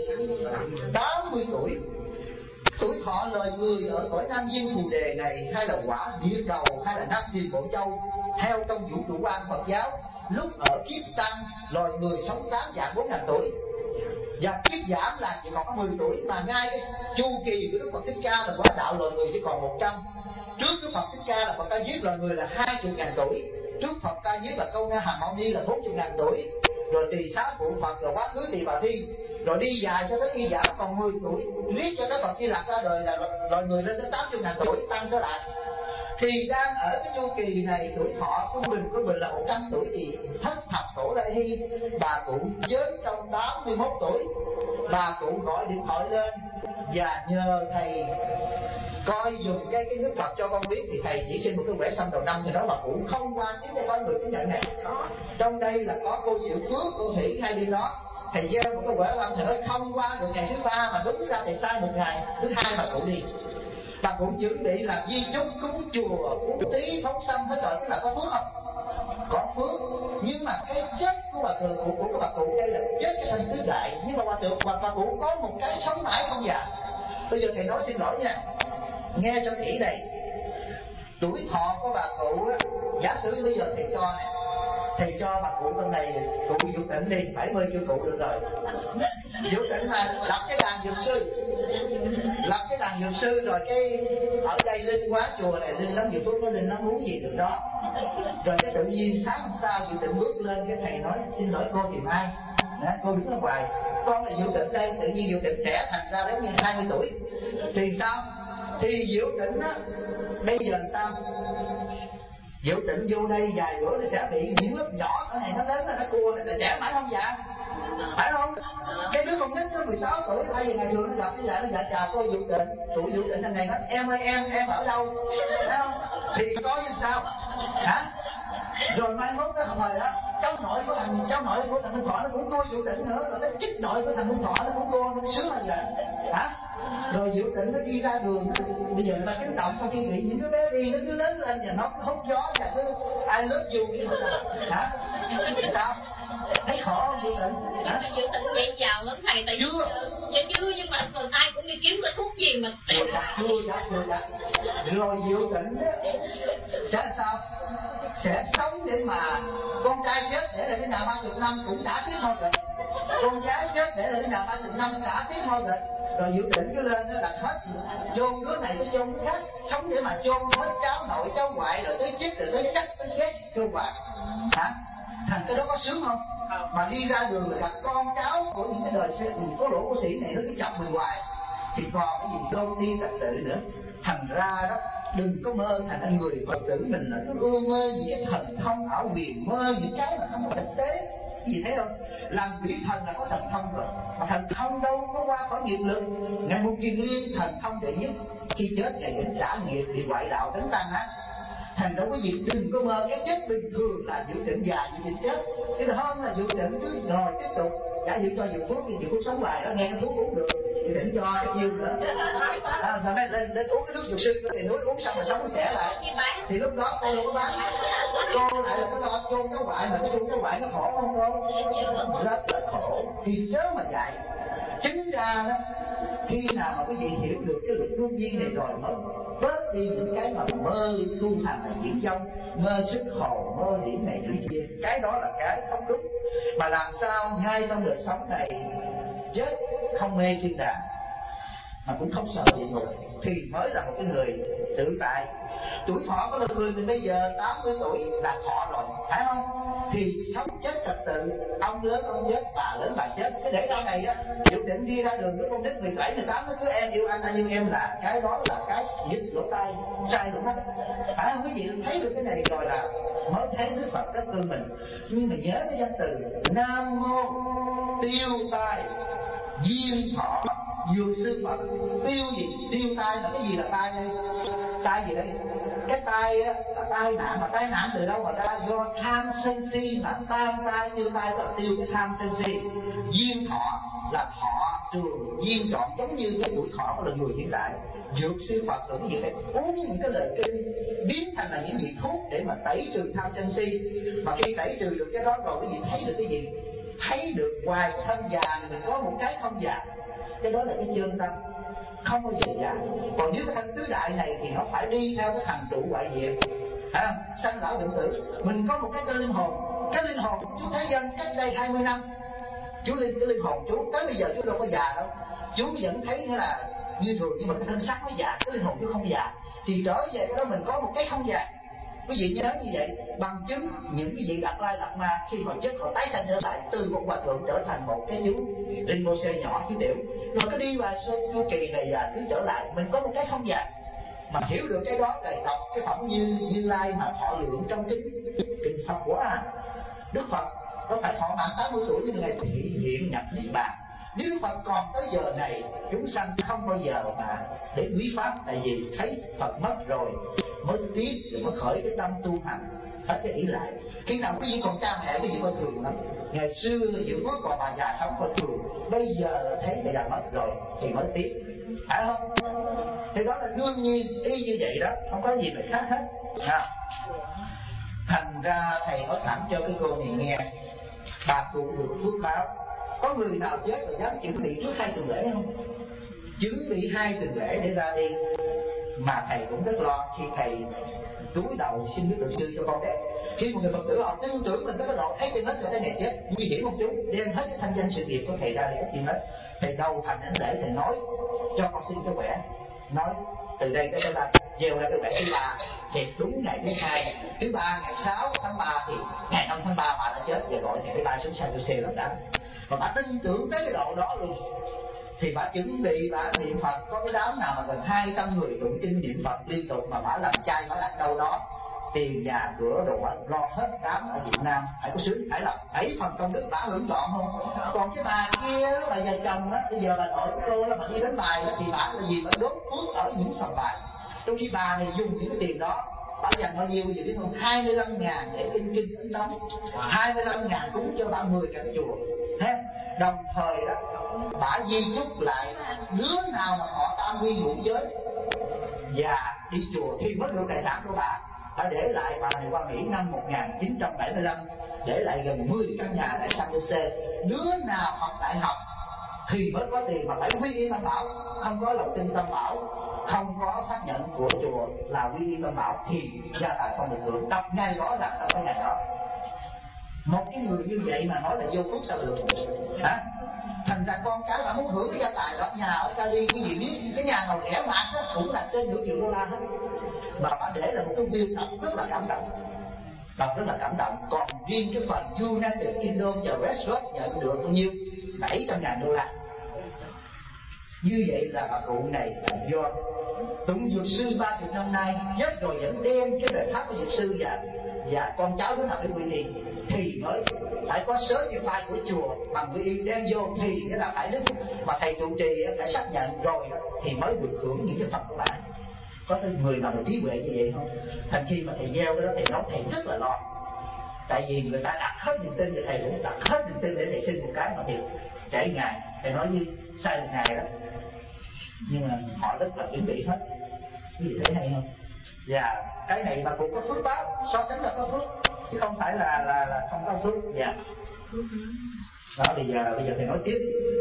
tám mươi tuổi. Tuổi thọ loài người ở cõi Nam Diên Phù Đề này, hay là quả địa cầu, hay là Nam Diên Bộ Châu, theo trong vũ trụ quan Phật giáo, lúc ở kiếp tăng loài người sống tám vạn bốn ngàn tuổi, và kiếp giảm là chỉ còn có mười tuổi. Mà ngay cái chu kỳ của Đức Phật Thích Ca là quả đạo loài người chỉ còn một trăm. Trước Đức Phật Thích Ca là Phật Ca Diếp loài người là hai mươi ngàn tuổi. Trước Phật Ca Diếp là Câu Na Hàm Mâu Ni là bốn mươi ngàn tuổi. Rồi Tỳ Xá Phụ Phật, rồi quá khứ Tỳ Bà Thi, rồi đi dài cho tới khi giảm còn mười tuổi, riết cho tới Phật Di Lặc ra đời là loài người lên tới tám mươi ngàn tuổi, tăng trở lại. Thì đang ở cái chu kỳ này, tuổi thọ trung bình của mình là một trăm tuổi, thì Thất Thập Tổ Đại Hy bà cụ chết trong tám mươi mốt tuổi. Bà cụ gọi điện thoại lên và nhờ thầy coi dùng cái cái nước Phật cho con biết, thì thầy chỉ xin một cái quẻ xăm đầu năm, thì đó bà cụ không quan đến đây có người chứng nhận này. Trong đây là có cô Diệu Phước, cô Thủy ngay đi đó. Thầy gieo một cái quẻ xăm, thầy nói không qua được ngày thứ ba, mà đúng ra thầy sai một ngày. Thứ hai bà cụ đi. Bà cụ chuẩn bị làm di chúc cúng chùa, cúng tí, phóng sanh hết rồi, tức là có phước không? Có phước. Nhưng mà cái chết của bà cụ của, của bà cụ đây là chết cái thành tứ đại. Nhưng mà bà cụ bà, bà cụ có một cái sống mãi không già. Bây giờ thầy nói xin lỗi nha, nghe cho kỹ đây. Tuổi thọ của bà cụ á, giả sử bây giờ thầy cho này, thầy cho bà cụ bên này, cụ Vũ Tịnh đi, bảy mươi chưa cụ được rồi. Vũ Tịnh mà lập cái đàn Dược Sư, lập cái đàn Dược Sư, rồi cái ở đây linh quá chùa này, linh lắm Dược Phước nó linh nó muốn gì được đó. Rồi cái tự nhiên sáng hôm sau Vũ Tịnh bước lên, cái thầy nói xin lỗi cô tìm ai? Đó, cô đứng ở ngoài, con là Vũ Tịnh đây, tự nhiên Vũ Tịnh trẻ thành ra đến như hai mươi tuổi. Thì sao? Thì Vũ Tịnh á, bây giờ sao? Vũ Tịnh vô đây vài bữa nó sẽ bị những lớp nhỏ ở này nó lớn là nó cua này, là trẻ mãi không già. phải không? Cái đứa con nít nó mười sáu tuổi thay vì ngày thường nó gặp cái dạng nó dạ chào cô Vũ Tịnh, cụ Vũ Tịnh thằng này nói em ơi em em ở đâu, phải không? Thì có như sao hả? Rồi mai mốt cái hồi đó cháu nội của thằng cháu nội của thằng Minh Thọ nó cũng cô Vũ Tịnh nữa, rồi cái chích nội của thằng Minh Thọ nó cũng cô, nó sướng là vậy hả? Rồi Vũ Tịnh nó đi ra đường đó, bây giờ người ta kính trọng, trong khi bị những đứa bé đi nó cứ lớn lên và nó hút gió và cứ ai love you chứ mà sao hả? Sao thấy khổ không Vũ Tịnh? Vũ Tịnh vậy giàu lắm thầy, tại vì dạ chưa, nhưng mà người ai cũng đi kiếm cái thuốc gì mà chưa chắc chưa chắc chưa chắc rồi Vũ Tịnh sẽ là sao? Sẽ sống để mà con trai chết để lại cái nhà ba chục năm cũng đã tiếc thôi rồi, con gái chết để lại cái nhà ba chục năm đã tiếc thôi rồi. Rồi Vũ Tịnh cứ lên nó đặt hết chôn đứa này tới chôn đứa khác, sống để mà chôn hết cháu nội cháu ngoại rồi tới chết rồi tới chắc tới ghét chôn hoài hả? Thành cái đó có sướng không? Mà đi ra đường là gặp con cháu của những cái đời có lỗ của sĩ này nó cứ chọc mình hoài thì còn cái gì đôn tiên tập tự nữa. Thành ra đó đừng có mơ thành anh người Phật tử mình là cứ ưa mơ những cái thần thông ảo huyền, mơ những cái mà không có thực tế. Gì thấy không? Làm quỷ thần là có thần thông rồi, mà thần thông đâu có qua khỏi nghiệp lực. Ngài Mục Kiền Liên thần thông đệ nhất, khi chết Ngài đến trả nghiệp bị ngoại đạo đánh tan á. Thành đâu có gì, đừng có mơ cái chết bình thường là Vũ Tịnh già Vũ Tịnh chết, cái hơn là Vũ Tịnh cứ rồi tiếp tục giả dụ cho Vũ Phước thì Vũ Phước sống hoài đó, nghe cái thuốc uống được Vũ Tịnh cho cái nhiêu nữa à, rồi lên, lên, lên uống cái nước dược sư thì núi uống xong rồi sống khỏe lại thì lúc đó cô đâu có bán, cô lại là cái lo chôn cháu ngoại, mà cái chôn cháu ngoại nó khổ không cô? Rất là khổ. Thì chớ mà dạy chính ra đó, khi nào mà quý vị hiểu được cái luật luân nhiên này rồi mới bớt đi những cái mà mơ tu hành là diễn dông, mơ sức hồn, mơ điểm này điểm kia, cái đó là cái không đúng. Mà làm sao ngay trong đời sống này chết không mê thiên đàng mà cũng không sợ địa ngục thì mới là một cái người tự tại. Tuổi thọ của một người mình bây giờ tám mươi tuổi là thọ rồi, phải không? Thì sống chết trật tự, ông lớn ông chết, bà lớn bà chết. Cái để sau này á, Vũ Tịnh đi ra đường với con nít mười bảy, mười tám nó cứ em yêu anh, anh yêu em là cái đó là cái nhức lỗ tai, sai luôn á. Phải không? Quý vị thấy được cái này rồi là mới thấy Đức Phật rất thương mình. Nhưng mà nhớ cái danh từ Nam Mô Tiêu Tai Duyên Thọ Dược Sư Phật. Tiêu gì? Tiêu tai là cái gì là tai đây? Tai gì đây? Cái tai á là tai nạn, mà tai nạn từ đâu mà ra? Do tham sân si mà tam tai tiêu tai là tiêu cái tham sân si. Duyên thọ là thọ trường duyên trọn, giống như cái tuổi thọ của người hiện tại. Dược Sư Phật cũng gì phải uống những cái lời kinh biến thành là những vị thuốc để mà tẩy trừ tham sân si. Mà khi tẩy trừ được cái đó rồi quý vị thấy được cái gì? Thấy được ngoài cái thân già mình có một cái không già, cái đó là cái chân tâm không bao giờ già. Còn nếu cái thân tứ đại này thì nó phải đi theo cái thành trụ ngoại diệt, phải không? Sanh lão bệnh tử. Mình có một cái cái linh hồn, cái linh hồn của chú Thế Dân cách đây hai mươi năm, chú linh cái linh hồn chú tới bây giờ chú đâu có già đâu, chú vẫn thấy nghĩa là như thường, nhưng mà cái thân xác nó già, cái linh hồn chú không già. Thì trở về cái đó mình có một cái không già. Quý vị nhớ như vậy, bằng chứng những cái vị Đạt Lai Đạt Ma khi mà chết họ tái sanh trở lại, từ một hòa thượng trở thành một cái chú Rinpoche nhỏ chú tiểu, rồi cái đi vào chu kỳ này và cứ trở lại, mình có một cái không già. Mà hiểu được cái đó là đọc cái phẩm như Như Lai mà thọ lượng trong kinh kinh Phật quá à. Đức Phật có phải thọ mạng tám mươi tuổi như ngày thị hiện nhập niết bàn. Nếu Đức Phật còn tới giờ này, chúng sanh không bao giờ mà để quý pháp, tại vì thấy Phật mất rồi mới tiếc, rồi mới khởi cái tâm tu hành, hết cái ý lại. Khi nào quý vị còn cha mẹ quý vị coi thường lắm. Ngày xưa Diệu Phước còn bà già sống coi thường, bây giờ thấy bà già mất rồi thì mới tiếc, phải không? Thì đó là đương nhiên, y như vậy đó, không có gì phải khác hết à. Thành ra thầy nói thẳng cho cái cô này nghe, bà cụ được phước báo. Có người nào chết rồi dám chuẩn bị trước hai tuần lễ không? Chuẩn bị hai tuần lễ để ra đi. Mà thầy cũng rất lo khi thầy cúi đầu xin Đức Luật Sư cho con đấy. Khi một người Phật tử họ tin tưởng mình tới cái độ thấy trên hết rồi cái ngày chết nguy hiểm không chú, đem hết cái thanh danh sự nghiệp của thầy ra để hết chuyện hết. Thầy đầu thành đến để thầy nói cho con xin cái quẻ, nói từ đây tới đây gieo ra cái quẻ thứ ba, thì đúng ngày thứ hai, thứ ba ngày sáu tháng ba thì ngày năm tháng ba bà đã chết, và gọi ngày thứ ba xuống sang xe lắm đã. Mà bà tin tưởng tới cái độ đó luôn, thì bà chuẩn bị bà niệm Phật. Có cái đám nào mà gần hai trăm người tụng kinh niệm Phật liên tục mà bà làm chay, bà đặt đâu đó tiền nhà cửa đồ ăn lo hết đám ở Việt Nam, phải có sướng, phải là bảy phần công đức đã hưởng trọn không? Còn cái bà kia bà vợ chồng đó, bây giờ bà nội của cô đó, bà đi đánh bài đó, thì bà là gì, bà đốt phước ở những sòng bài, trong khi bà này dùng những cái tiền đó, bà dành bao nhiêu gì biết không? hai mươi lăm ngàn để in kinh ấn đóng, hai mươi lăm ngàn cúng cho ba mươi cảnh chùa. Thế đồng thời đó, bà di chúc lại đứa nào mà họ tam quy ngũ giới và đi chùa thì mất được tài sản của bà. Bà để lại, bà này qua Mỹ năm một nghìn chín trăm bảy mươi lăm, để lại gần mười căn nhà tại San Jose. Đứa nào học đại học thì mới có tiền, mà phải quy y Tam Bảo, không có lòng tin Tam Bảo, không có xác nhận của chùa là quy y Tam Bảo thì gia tài không được hưởng. Đọc ngay rõ ràng trong cái ngày đó. Một cái người như vậy mà nói là vô phước sao được hả? Thành ra con cái đã muốn hưởng cái gia tài đó. Nhà ở Cali quý vị biết, cái nhà nào rẻ mạt đó cũng là trên nửa triệu đô la hết, mà bà để là một cái view đọc rất là cảm động, đọc rất là cảm động. Còn riêng cái phần United Kingdom và Westwood nhận được bao nhiêu? bảy trăm ngàn đô la. Như vậy là bà cụ này là do tụng dược sư ba chục năm nay chết rồi vẫn đem cái bài pháp của dược sư và và con cháu đứa nào để quy y thì mới phải có sớ cái file của chùa bằng quy y đem vô thì cái là phải đức, mà thầy trụ trì phải xác nhận rồi thì mới được hưởng những cái phần của bạn. Có người nào được trí huệ như vậy không? Thành khi mà thầy gieo cái đó thầy nói thầy rất là lo, tại vì người ta đặt hết niềm tin, thì thầy cũng đặt hết niềm tin để thầy xin một cái mà thiệt trễ ngày. Thầy nói như sai một ngày đó, nhưng mà họ rất là chuẩn bị hết. Quý vị thấy hay không? Và cái này mà cũng có phước báo, so sánh là có phước chứ không phải là là, là không có phước. Dạ. Đó, bây giờ bây giờ thầy nói tiếp.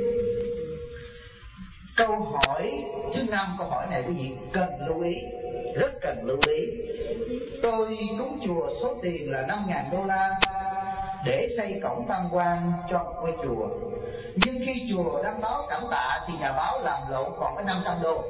Câu hỏi thứ năm, câu hỏi này quý vị cần lưu ý, rất cần lưu ý. Tôi cúng chùa số tiền là năm ngàn đô la để xây cổng tam quan cho một ngôi chùa, nhưng khi chùa đăng báo cảm tạ thì nhà báo làm lộn còn có năm trăm đô.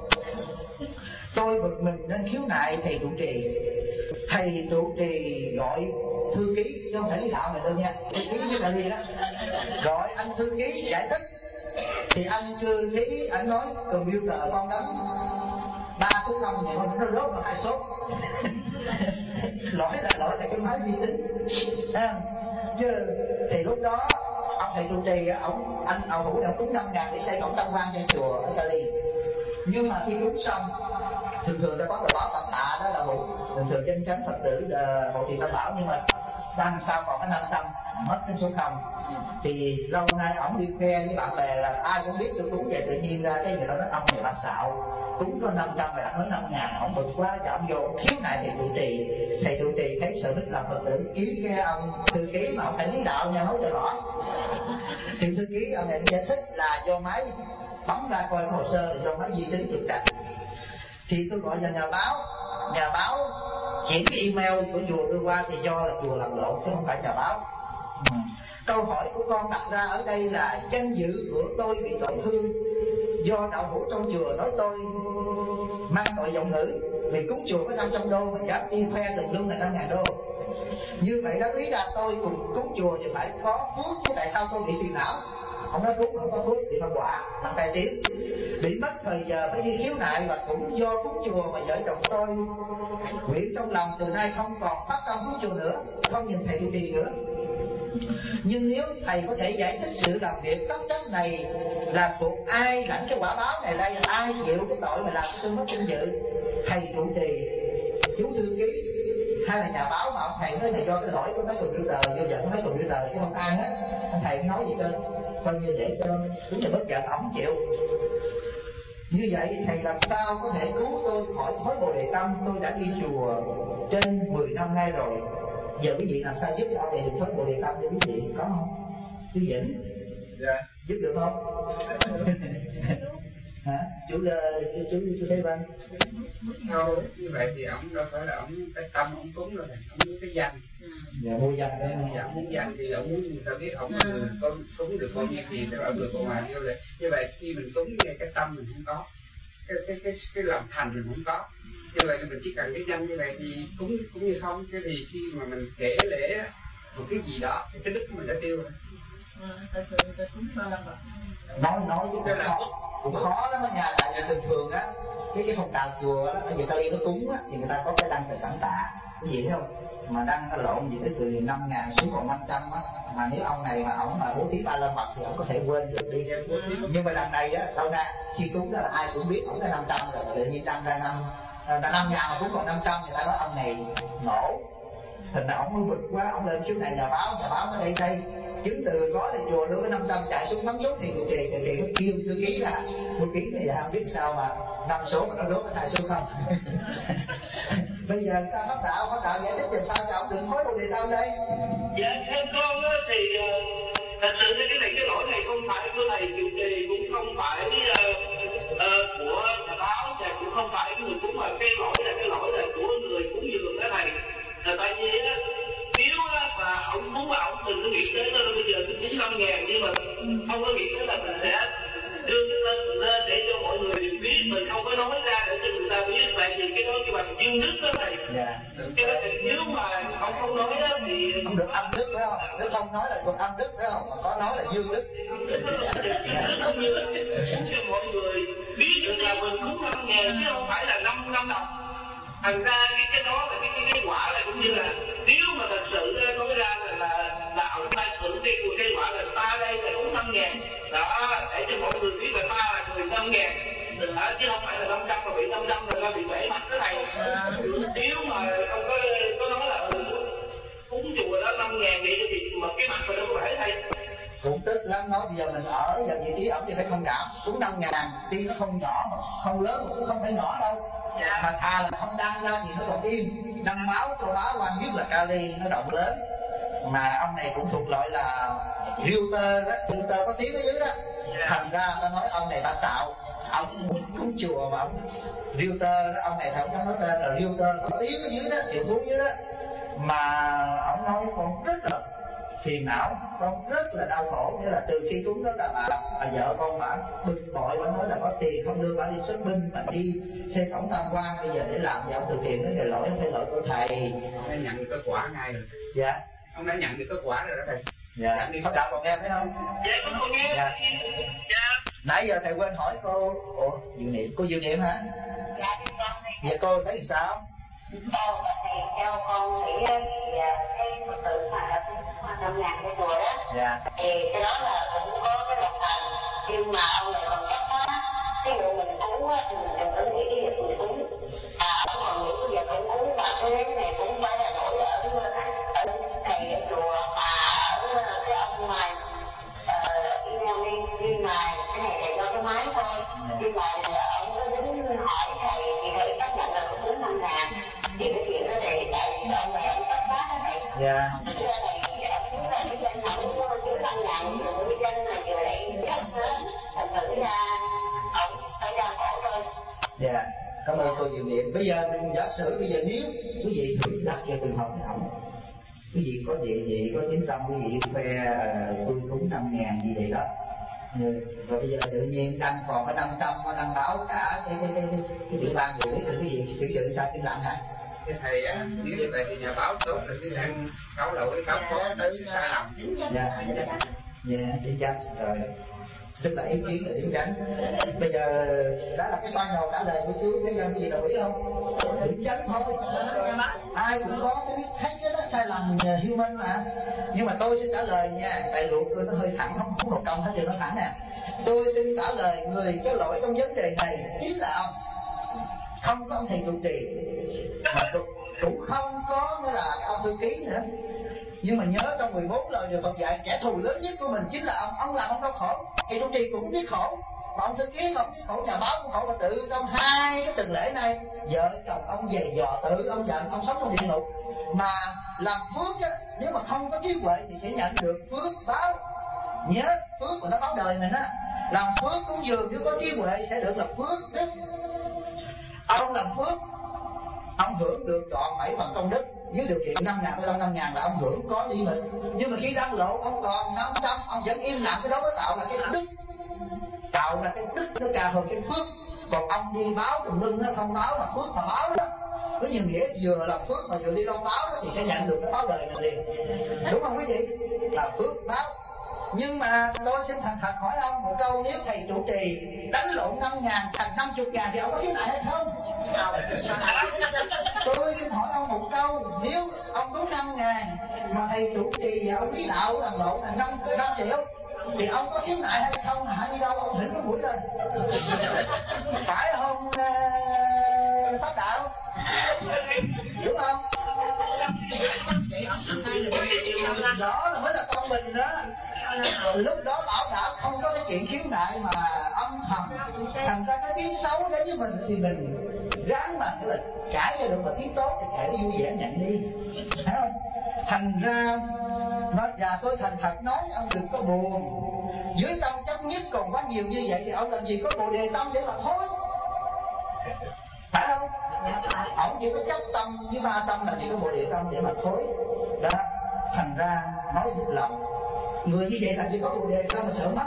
Tôi bực mình nên khiếu nại thầy trụ trì. Thầy trụ trì gọi thư ký, chứ không phải lý đạo này đâu nha, thư ký với đại đi đó, gọi anh thư ký giải thích. Thì anh thư ký anh nói computer con đánh ba số không vậy nó rớt vào hai số. Lỗi là lỗi là cái máy vi tính, à, chứ thì lúc đó ông thầy trụ trì ông anh ông hữu đã cúng năm ngàn để xây cổng tam quan cho chùa ở Cali. Nhưng mà khi cúng xong, thường thường ta có tờ báo cảm tạ đó là hữu, thường thường trên chánh Phật tử hộ trì Tam Bảo, nhưng mà đằng sau còn có năm trăm mất cái số không. Thì lâu nay ổng đi khoe với bạn bè là ai cũng biết tôi cúng vậy, tự nhiên ra cái người ta nói ông này bà xạo, cúng có năm trăm mà đã nói năm ngàn. Ổng bực quá và ổng vô khiếu nại thầy trụ trì. Thầy trụ trì thấy sự đức làm Phật tử kiếm cái ông thư ký mà ông phải lý đạo nha, nói cho rõ. Thì thư ký ông này giải thích là do máy bấm ra coi hồ sơ, là do máy vi tính trục trặc. Thì tôi gọi vào nhà báo, nhà báo chuyển cái email của chùa đưa qua thì do là chùa làm lộn chứ không phải nhà báo. Ừ. Câu hỏi của con đặt ra ở đây là danh dự của tôi bị tổn thương do đạo hữu trong chùa nói tôi mang tội giọng ngữ vì cúng chùa có năm trăm đô mà dám đi khoe từng lương là năm ngàn đô. Như vậy đó, ý ra tôi cùng cúng chùa thì phải có phước, chứ tại sao tôi bị phiền não? Không nói cúng không có phước bị phạt quả, làm tai tiếng, bị mất thời giờ phải đi khiếu nại. Và cũng do cúng chùa mà vợ chồng tôi nguyện trong lòng từ nay không còn phát tâm cúng chùa nữa, không nhìn thầy trụ trì nữa. Nhưng nếu thầy có thể giải thích sự làm việc tất trách này là thuộc ai lãnh cái quả báo này đây, ai chịu cái tội mà làm tôi mất danh dự, thầy trụ trì, chú thư ký hay là nhà báo? Mà ông thầy nói là do cái lỗi của mấy computer, vô giận mấy computer chứ không ai hết. Ông thầy nói gì trơn, coi như để cho đúng là bất giận, ổng chịu. Như vậy thầy làm sao có thể cứu tôi khỏi thói bồ đề tâm? Tôi đã đi chùa trên mười năm nay rồi, giờ quý vị làm sao giúp ông này được thói bồ đề tâm cho quý vị, có không? Chú Vĩnh, dạ, giúp được không? Hả? Chú chú chú, chú Thế Văn. Không, như vậy thì ổng đâu phải là ổng cái tâm ổng cúng rồi, ổng muốn cái danh. Dạ, mua danh đó. Dạ, muốn danh thì ổng muốn người ta biết ổng là người có cúng được bao nhiêu tiền, tức là người con hòa vô lại. Như vậy khi mình cúng như cái tâm mình không có, cái cái cái cái lòng thành mình không có. Như vậy mình chỉ cần cái danh như vậy thì cúng cũng như không. Thế thì khi mà mình kể lễ một cái gì đó thì cái đức của mình đã tiêu rồi. nói nói với cái là cũng khó lắm đó nha. Tại vì thường thường á cái cái phong trào chùa đó ở Việt Nam nó cúng á thì người ta có cái đăng bài cảm tạ, cái gì thấy không, mà đang nó lộn gì tới từ năm ngàn xuống còn năm trăm á, mà nếu ông này mà ổng mà bố thí ba la mật thì ổng có thể quên được đi. Nhưng mà đằng này á, đâu ra khi cúng đó là ai cũng biết ổng ra năm trăm rồi, tự nhiên đăng ra năm là năm ngàn mà cũng còn năm trăm, người ta nói ông này nổ. Thành ra ổng mới bực quá, ổng lên trước này nhà báo, nhà báo ở đây đây chứng từ có thì chùa đưa cái năm trăm chạy xuống nắm chút thì trụ trì, trụ trì nó kêu thư ký ra, thư ký này là không biết sao mà năm số mà nó đốt cái hai số không. Bây giờ sao pháp đạo, pháp đạo giải thích làm sao cho ông đừng khối đồ đề tao đây. Dạ theo con á thì uh, thật sự cái này cái lỗi này không phải của thầy trụ trì, cũng không phải uh, uh, của nhà báo, và cũng không phải cái người cúng, mà cái lỗi là cái lỗi là của người cúng dường đó thầy. Là tại vì á, nếu á mà ông cúng mà ông đừng có nghĩ tới là bây giờ tôi cúng năm ngàn, nhưng mà không có nghĩ tới là mình sẽ đưa cái tên mình lên để cho mọi người biết, mình không có nói ra để cho người ta biết, tại vì cái đó cái bằng dương đức đó thầy. Dạ. Cái đó thì nếu mà ông không nói đó thì không được âm đức phải không? Nếu không nói là còn âm đức phải không? Mà có nói là dương đức. Không như là muốn cho mọi người biết được là mình cúng năm ngàn chứ không phải là năm năm đồng. Thành ra cái cái đó là cái cái, cái quả là cũng như là nếu mà thật sự nói ra là là là ông ta thưởng cái cái quả là ta đây là cúng năm ngàn đó, để cho mọi người biết là ta là người năm ngàn đó, chứ không phải là năm trăm mà bị năm trăm là bị bể mặt cái này. Nếu mà ông có có nói là cúng chùa đó năm ngàn vậy thì mà cái mặt mình đâu có bể thầy. Cũng tức lắm, nói bây giờ mình ở giờ vị trí ổng thì phải thông cảm, cũng năm ngàn tuy nó không nhỏ không lớn cũng không phải nhỏ đâu, mà thà là không đăng ra thì nó còn im, đăng báo cho báo quan biết là Kali nó rộng lớn. Mà ông này cũng thuộc loại là realtor đó, realtor có tiếng ở dưới đó, thành ra ta nói ông này ta xạo, ông cúng chùa mà ông realtor đó, ông này không dám nói tên là realtor có tiếng ở dưới đó, triệu phú dưới đó, mà ông nói con rất là phiền não, con rất là đau khổ. Nghĩa là từ khi cúng đó là bà, bà vợ con bà bực bội, bà nói là có tiền không đưa bà đi xuất binh mà đi xây cổng tam quan, bây giờ để làm gì ông thực hiện cái lỗi, không phải lỗi của thầy. Ông đã nhận được kết quả ngay rồi. Dạ. Ông đã nhận được kết quả rồi đó thầy. Dạ. Pháp đạo còn nghe thấy không? Dạ con còn nghe. Dạ. Dạ. Nãy giờ thầy quên hỏi cô, ủa dự niệm, cô dự niệm hả? Dạ thưa con. Dạ cô thấy sao? Theo thầy, theo con nghĩ thì cái Phật tử mà đã năm ngàn cái chùa đó, dạ, thì cái đó là cũng có cái lòng thành, nhưng mà ông này còn chấp á, cái vụ mình cúng á thì mình đừng có nghĩ cái việc mình cúng, à ông còn nghĩ cái việc mình cúng mà cái này cũng phải là nổi ở ở thầy ở chùa, mà ở cái ông ngoài email đi đi ngoài cái này là do cái máy thôi, đi ngoài thì ông có đến hỏi thầy thì thầy xác nhận là cũng đến năm ngàn. Thì cái chuyện đó thì tại vì ông này ông cấp phát đó thầy. Dạ. Cái này ông là cái danh ông dưới năm ngàn, vừa cái danh là vừa lại cấp hết, thành thử ra ông phải ra khổ thôi. Dạ. Cảm ơn cô dự niệm. Bây giờ mình giả sử bây giờ nếu quý vị thử đặt cho trường hợp này ổng, quý vị có địa vị, có tín tâm, quý vị khoe tôi cúng năm ngàn gì vậy đó, rồi bây giờ tự nhiên đăng còn có năm trăm, có đăng báo cả cái cái cái cái, cái tiểu bang gửi thì quý vị xử sự sao im lặng hả? Cái thầy á, nếu như vậy thì nhà báo tốt là cái đang cáo lỗi, cáo có tới sai lầm. Dạ, dạ, đi chăng rồi. Tức là ý kiến là điểm chánh. Bây giờ đó là cái ban đầu trả lời của chú, thế dân gì đồng ý không? Điểm chánh thôi. Ai cũng có cái biết thấy cái đó sai lầm human mà. Nhưng mà tôi sẽ trả lời nha, tại luộc tôi nó hơi thẳng, không không một công hết, giờ nó thẳng nè. Tôi xin trả lời người có lỗi trong vấn đề này chính là ông, không có ông thầy trụ trì, mà cũng không có nghĩa là ông thư ký nữa. Nhưng mà nhớ trong mười bốn lời Đức Phật dạy, kẻ thù lớn nhất của mình chính là ông. Ông làm ông đau khổ, thì trụ trì cũng biết khổ, mà ông thư ký không biết khổ, nhà báo cũng khổ, mà tự trong hai cái tuần lễ này vợ chồng ông dày dò, tự ông giận, ông sống trong địa ngục. Mà làm phước á, nếu mà không có trí huệ thì sẽ nhận được phước báo. Nhớ phước mà nó báo đời mình á, làm phước cũng dường nếu có trí huệ sẽ được là phước đức. Ông làm phước, ông hưởng được trọn bảy phần công đức, với điều kiện năm ngàn tới năm ngàn là ông hưởng có đi mình. Nhưng mà khi đăng lộ ông còn năm trăm, ông vẫn im lặng, cái đó mới tạo là cái đức, tạo là cái đức nó cao hơn cái phước. Còn ông đi báo tùm lưng nó không báo mà phước mà báo đó, có nhiều nghĩa vừa làm phước mà vừa đi đâu báo đó thì sẽ nhận được cái báo đời mình liền, đúng không quý vị? Là phước báo. Nhưng mà tôi xin thành thật hỏi ông một câu, nếu thầy trụ trì đánh lộn năm ngàn thành năm chục ngàn thì ông có khiếu nại hay không? Tôi xin hỏi ông một câu, ngàn mà thầy trụ trì và ông lý đạo làm lộn là năm năm triệu thì ông có khiếu nại hay không hả đi đâu ông đỉnh cái mũi lên phải không uh, pháp đạo đúng không? Đó là mới là công bình đó. Lúc đó bảo đảm không có cái chuyện khiếu nại mà âm thầm, thành ra cái tiếng xấu đến với mình thì mình ráng mà là cãi ra được, mà tiếng tốt thì kệ vui vẻ nhận đi, thấy không? Thành ra nó và tôi thành thật nói ông đừng có buồn, dưới tâm chấp nhất còn quá nhiều như vậy thì ông làm gì có bồ đề tâm để mà thôi, phải không? Ông chỉ có chấp tâm với ba tâm là chỉ có bồ đề tâm để mà thối đó. Thành ra nói thật lòng, người như vậy là chỉ có bồ đề tâm mà sợ mất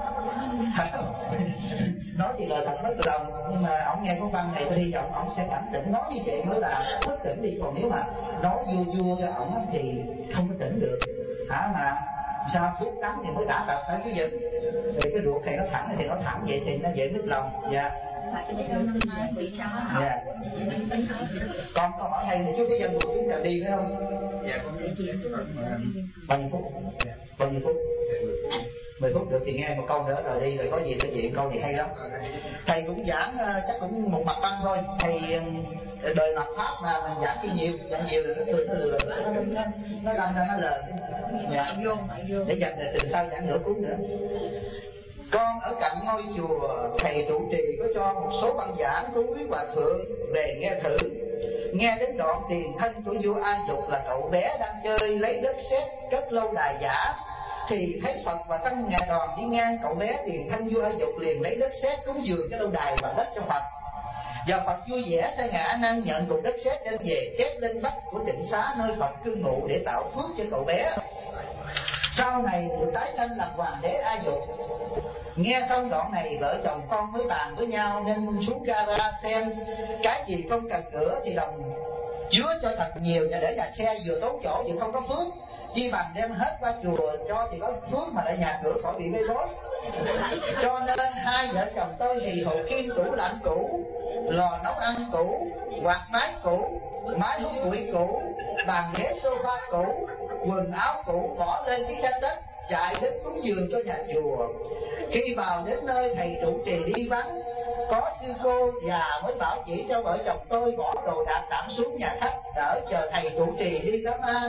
nói thì lời thật mất lòng. Nhưng mà ông nghe con văn này tôi hy vọng ông sẽ cảnh tỉnh, nói như vậy mới là thức tỉnh đi, còn nếu mà nói vua vua cho ông thì không có tỉnh được hả? Mà sao thuốc đắng thì mới đã tập phải cái gì thì cái ruột này nó thẳng thì nó thẳng vậy thì nó dễ nứt lòng. Dạ dạ con câu hỏi hay thì chú cái dân của chúng ta đi phải không? Dạ con bao nhiêu phút? Bao nhiêu phút? mười phút được thì nghe một câu nữa rồi đi, rồi có gì nói chuyện. Câu này hay lắm. Thầy cũng giảng chắc cũng một mặt băng thôi. Thầy đời mặt pháp mà mình giảng cái nhiều, giảng nhiều rồi nó từ nó lừa, nó đâm ra nó lờ. Dạ. Để dành để từ sau giảng nửa cuốn nữa. Con ở cạnh ngôi chùa, thầy trụ trì có cho một số băng giảng của quý hòa thượng về nghe thử. Nghe đến đoạn tiền thân của vua A Dục là cậu bé đang chơi lấy đất sét cất lâu đài giả, thì thấy Phật và tăng nhà đoàn đi ngang, cậu bé tiền thân vua A Dục liền lấy đất sét cúng dường cái lâu đài và đất cho Phật. Và Phật vui vẻ sai ngài A Nan nhận cục đất sét đem về chép lên vách của tịnh xá nơi Phật cư ngụ để tạo phước cho cậu bé. Sau này được tái sanh làm hoàng đế A Dục. Nghe xong đoạn này vợ chồng con mới bàn với nhau nên xuống gara xem cái gì không cần nữa thì đồng chứa cho thật nhiều, và để nhà xe vừa tốn chỗ vừa không có phước, chi bằng đem hết qua chùa cho thì có phước mà lại nhà cửa khỏi bị bê bối. Cho nên hai vợ chồng tôi thì hộp kim tủ lạnh cũ, lò nấu ăn cũ, quạt máy cũ, máy hút bụi cũ, bàn ghế sofa cũ, quần áo cũ bỏ lên chiếc xe tết chạy đến cúng dường cho nhà chùa. Khi vào đến nơi thầy trụ trì đi vắng, có sư cô già mới bảo chỉ cho vợ chồng tôi bỏ đồ đạc tạm xuống nhà khách đỡ chờ thầy trụ trì đi cảm ơn.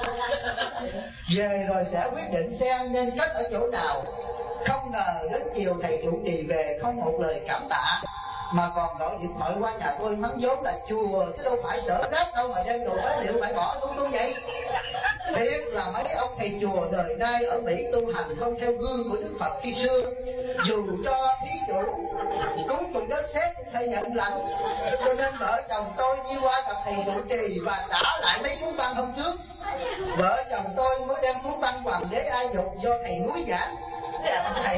Về rồi sẽ quyết định xem nên cất ở chỗ nào. Không ngờ đến chiều thầy trụ trì về không một lời cảm tạ, mà còn gọi điện thoại qua nhà tôi mắng vốn là chùa chứ đâu phải sở rác đâu mà đem đồ phế liệu phải bỏ lung tung vậy. Thiệt là mấy ông thầy chùa đời nay ở Mỹ tu hành không theo gương của Đức Phật khi xưa, dù cho thí chủ cúng cùng đất sét cũng phải nhận lãnh. Cho nên vợ chồng tôi đi qua gặp thầy trụ trì và trả lại mấy cuốn băng hôm trước. Vợ chồng tôi mới đem cuốn băng Hoàng đế A Dục do thầy núi giảng thầy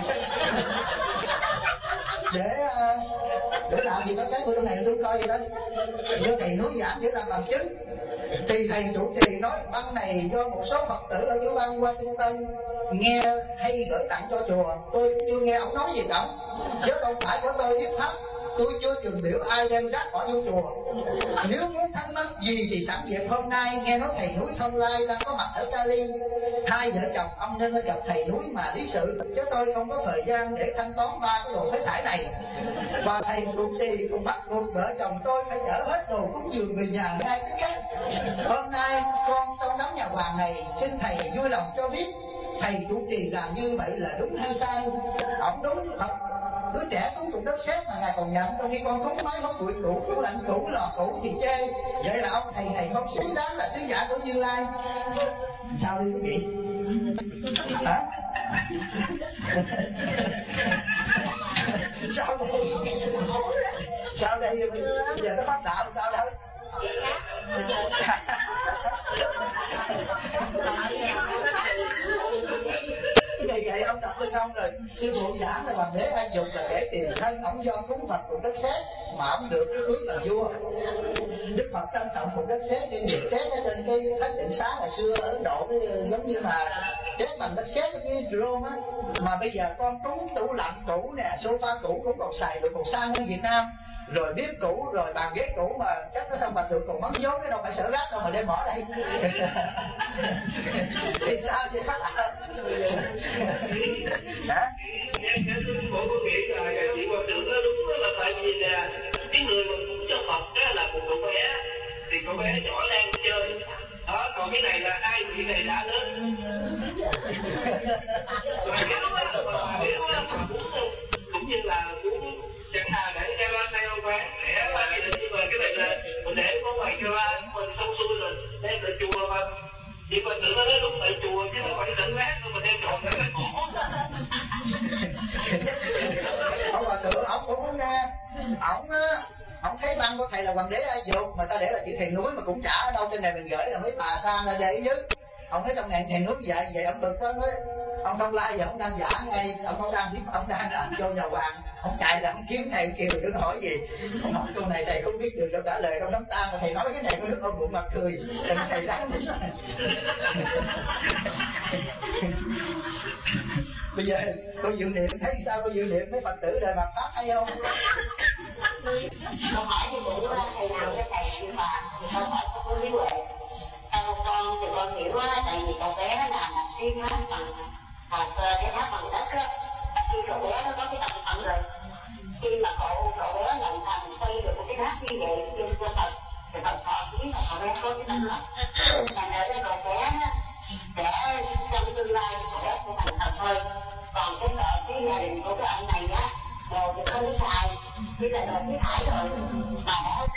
để để làm gì có cái của trong này tôi coi gì đó do thầy núi giảng để làm bằng chứng. Thì thầy trụ trì nói băng này do một số Phật tử ở tiểu bang Washington nghe hay gửi tặng cho chùa. Tôi cũng chưa nghe ông nói gì cả, chứ không phải của tôi thuyết pháp. Tôi chưa từng biểu ai đem rác bỏ vô chùa. Nếu muốn thắc mắc gì thì sẵn dịp hôm nay nghe nói thầy núi Thông Lai đang có mặt ở Cali, hai vợ chồng ông nên gặp thầy núi mà lý sự, chứ tôi không có thời gian để thanh toán ba cái đồ phế thải này. Và thầy trụ trì còn bắt buộc vợ chồng tôi phải chở hết đồ cúng dường về nhà ngay tức khắc. Hôm nay con trong đám nhà hoàng này xin thầy vui lòng cho biết thầy trụ trì làm như vậy là đúng hay sai? Ông đúng thật đứa trẻ cúng cục đất sét mà ngài còn nhận, trong khi con cúng máy hút bụi cũ, tủ lạnh cũ, lò cũ thì chê. Vậy là ông thầy này không xứng đáng là sứ giả của Như Lai. Sao đi quý vị? Hả? Sao đây? Sao đây? Bây giờ nó phát đạo sao đây? Vậy vậy ông đọc lên ông rồi sư phụ giảng là Hoàng đế A Dục là kể tiền thân ông do cúng Phật cùng đất sét mà ông được cái phước làm vua. Đức Phật trân trọng cùng đất sét trên việc test ở trên cái thánh tịnh xá ngày xưa ở Ấn Độ, giống như mà test bằng đất sét với Rome á. Mà bây giờ con cúng tủ lạnh cũ nè, sofa cũ cũng còn xài được, còn sang hơn Việt Nam. rồi bếp cũ, rồi bàn ghế cũ mà chắc nó xong bà thượng còn mất vốn, cái đâu phải sợ rác đâu mà đem bỏ đây. Thì sao thì phát đạt hả? Bộ có nghĩ là chị Hòa Thượng nó đúng là tại vì là cái người mà cúng cho Phật đó là một cậu bé, thì cậu bé nhỏ đang chơi đó, còn cái này là hai vị này đã lớn. Mà nếu mà nếu mà cúng cũng như là cúng chẳng hạn để cho ra theo quán để là cái nhưng mà cái này là mình để có ngoài cho ra mình xong xuôi rồi đem lại chùa mà chị Hòa Thượng nó nói lúc tại chùa chứ không phải tỉnh rác đâu mà đem trộn ra cái cổ. Ông Hòa Thượng ông cũng muốn nghe, ông á, ông thấy băng của thầy là Hoàng Đế Ai Dược mà ta để là chữ Thiền Núi mà cũng chả ở đâu trên này mình gửi là mấy bà sang ra để ý chứ. Ông thấy trong ngàn Thiền Núi vậy vậy ông bực lắm đấy. Ông không like giờ ông đang giả ngay, ông không đang biết ông đang ở vô nhà hoàng, ông chạy là ông kiếm thầy kêu đừng hỏi gì, ông hỏi câu này thầy không biết được đâu trả lời đâu đám tang mà thầy nói cái này có nước ôm bụng mặt cười, thầy đang bây giờ cô Diệu Niệm thấy sao? Cô Diệu Niệm thấy Phật tử đời mặt pháp hay không? Câu hỏi thì cũng thầy nào với thầy nhưng mà câu hỏi không có lý huệ. Theo con thì con hiểu á, tại vì cậu bé là làm cái tháp bằng một cái tháp bằng đất á, khi cậu bé nó có cái tầm phận rồi, khi mà cậu cậu bé nhận thành xây được một cái tháp như vậy trên cơ Phật thì Phật thọ biết là cậu bé có cái tầm phận. Thành ra cái cậu bé sẽ trong tương lai cậu bé sẽ thành Phật thôi. Còn cái vợ cái gia đình của cái ông này á, đồ thì không xài, chỉ là đồ khí thải rồi mà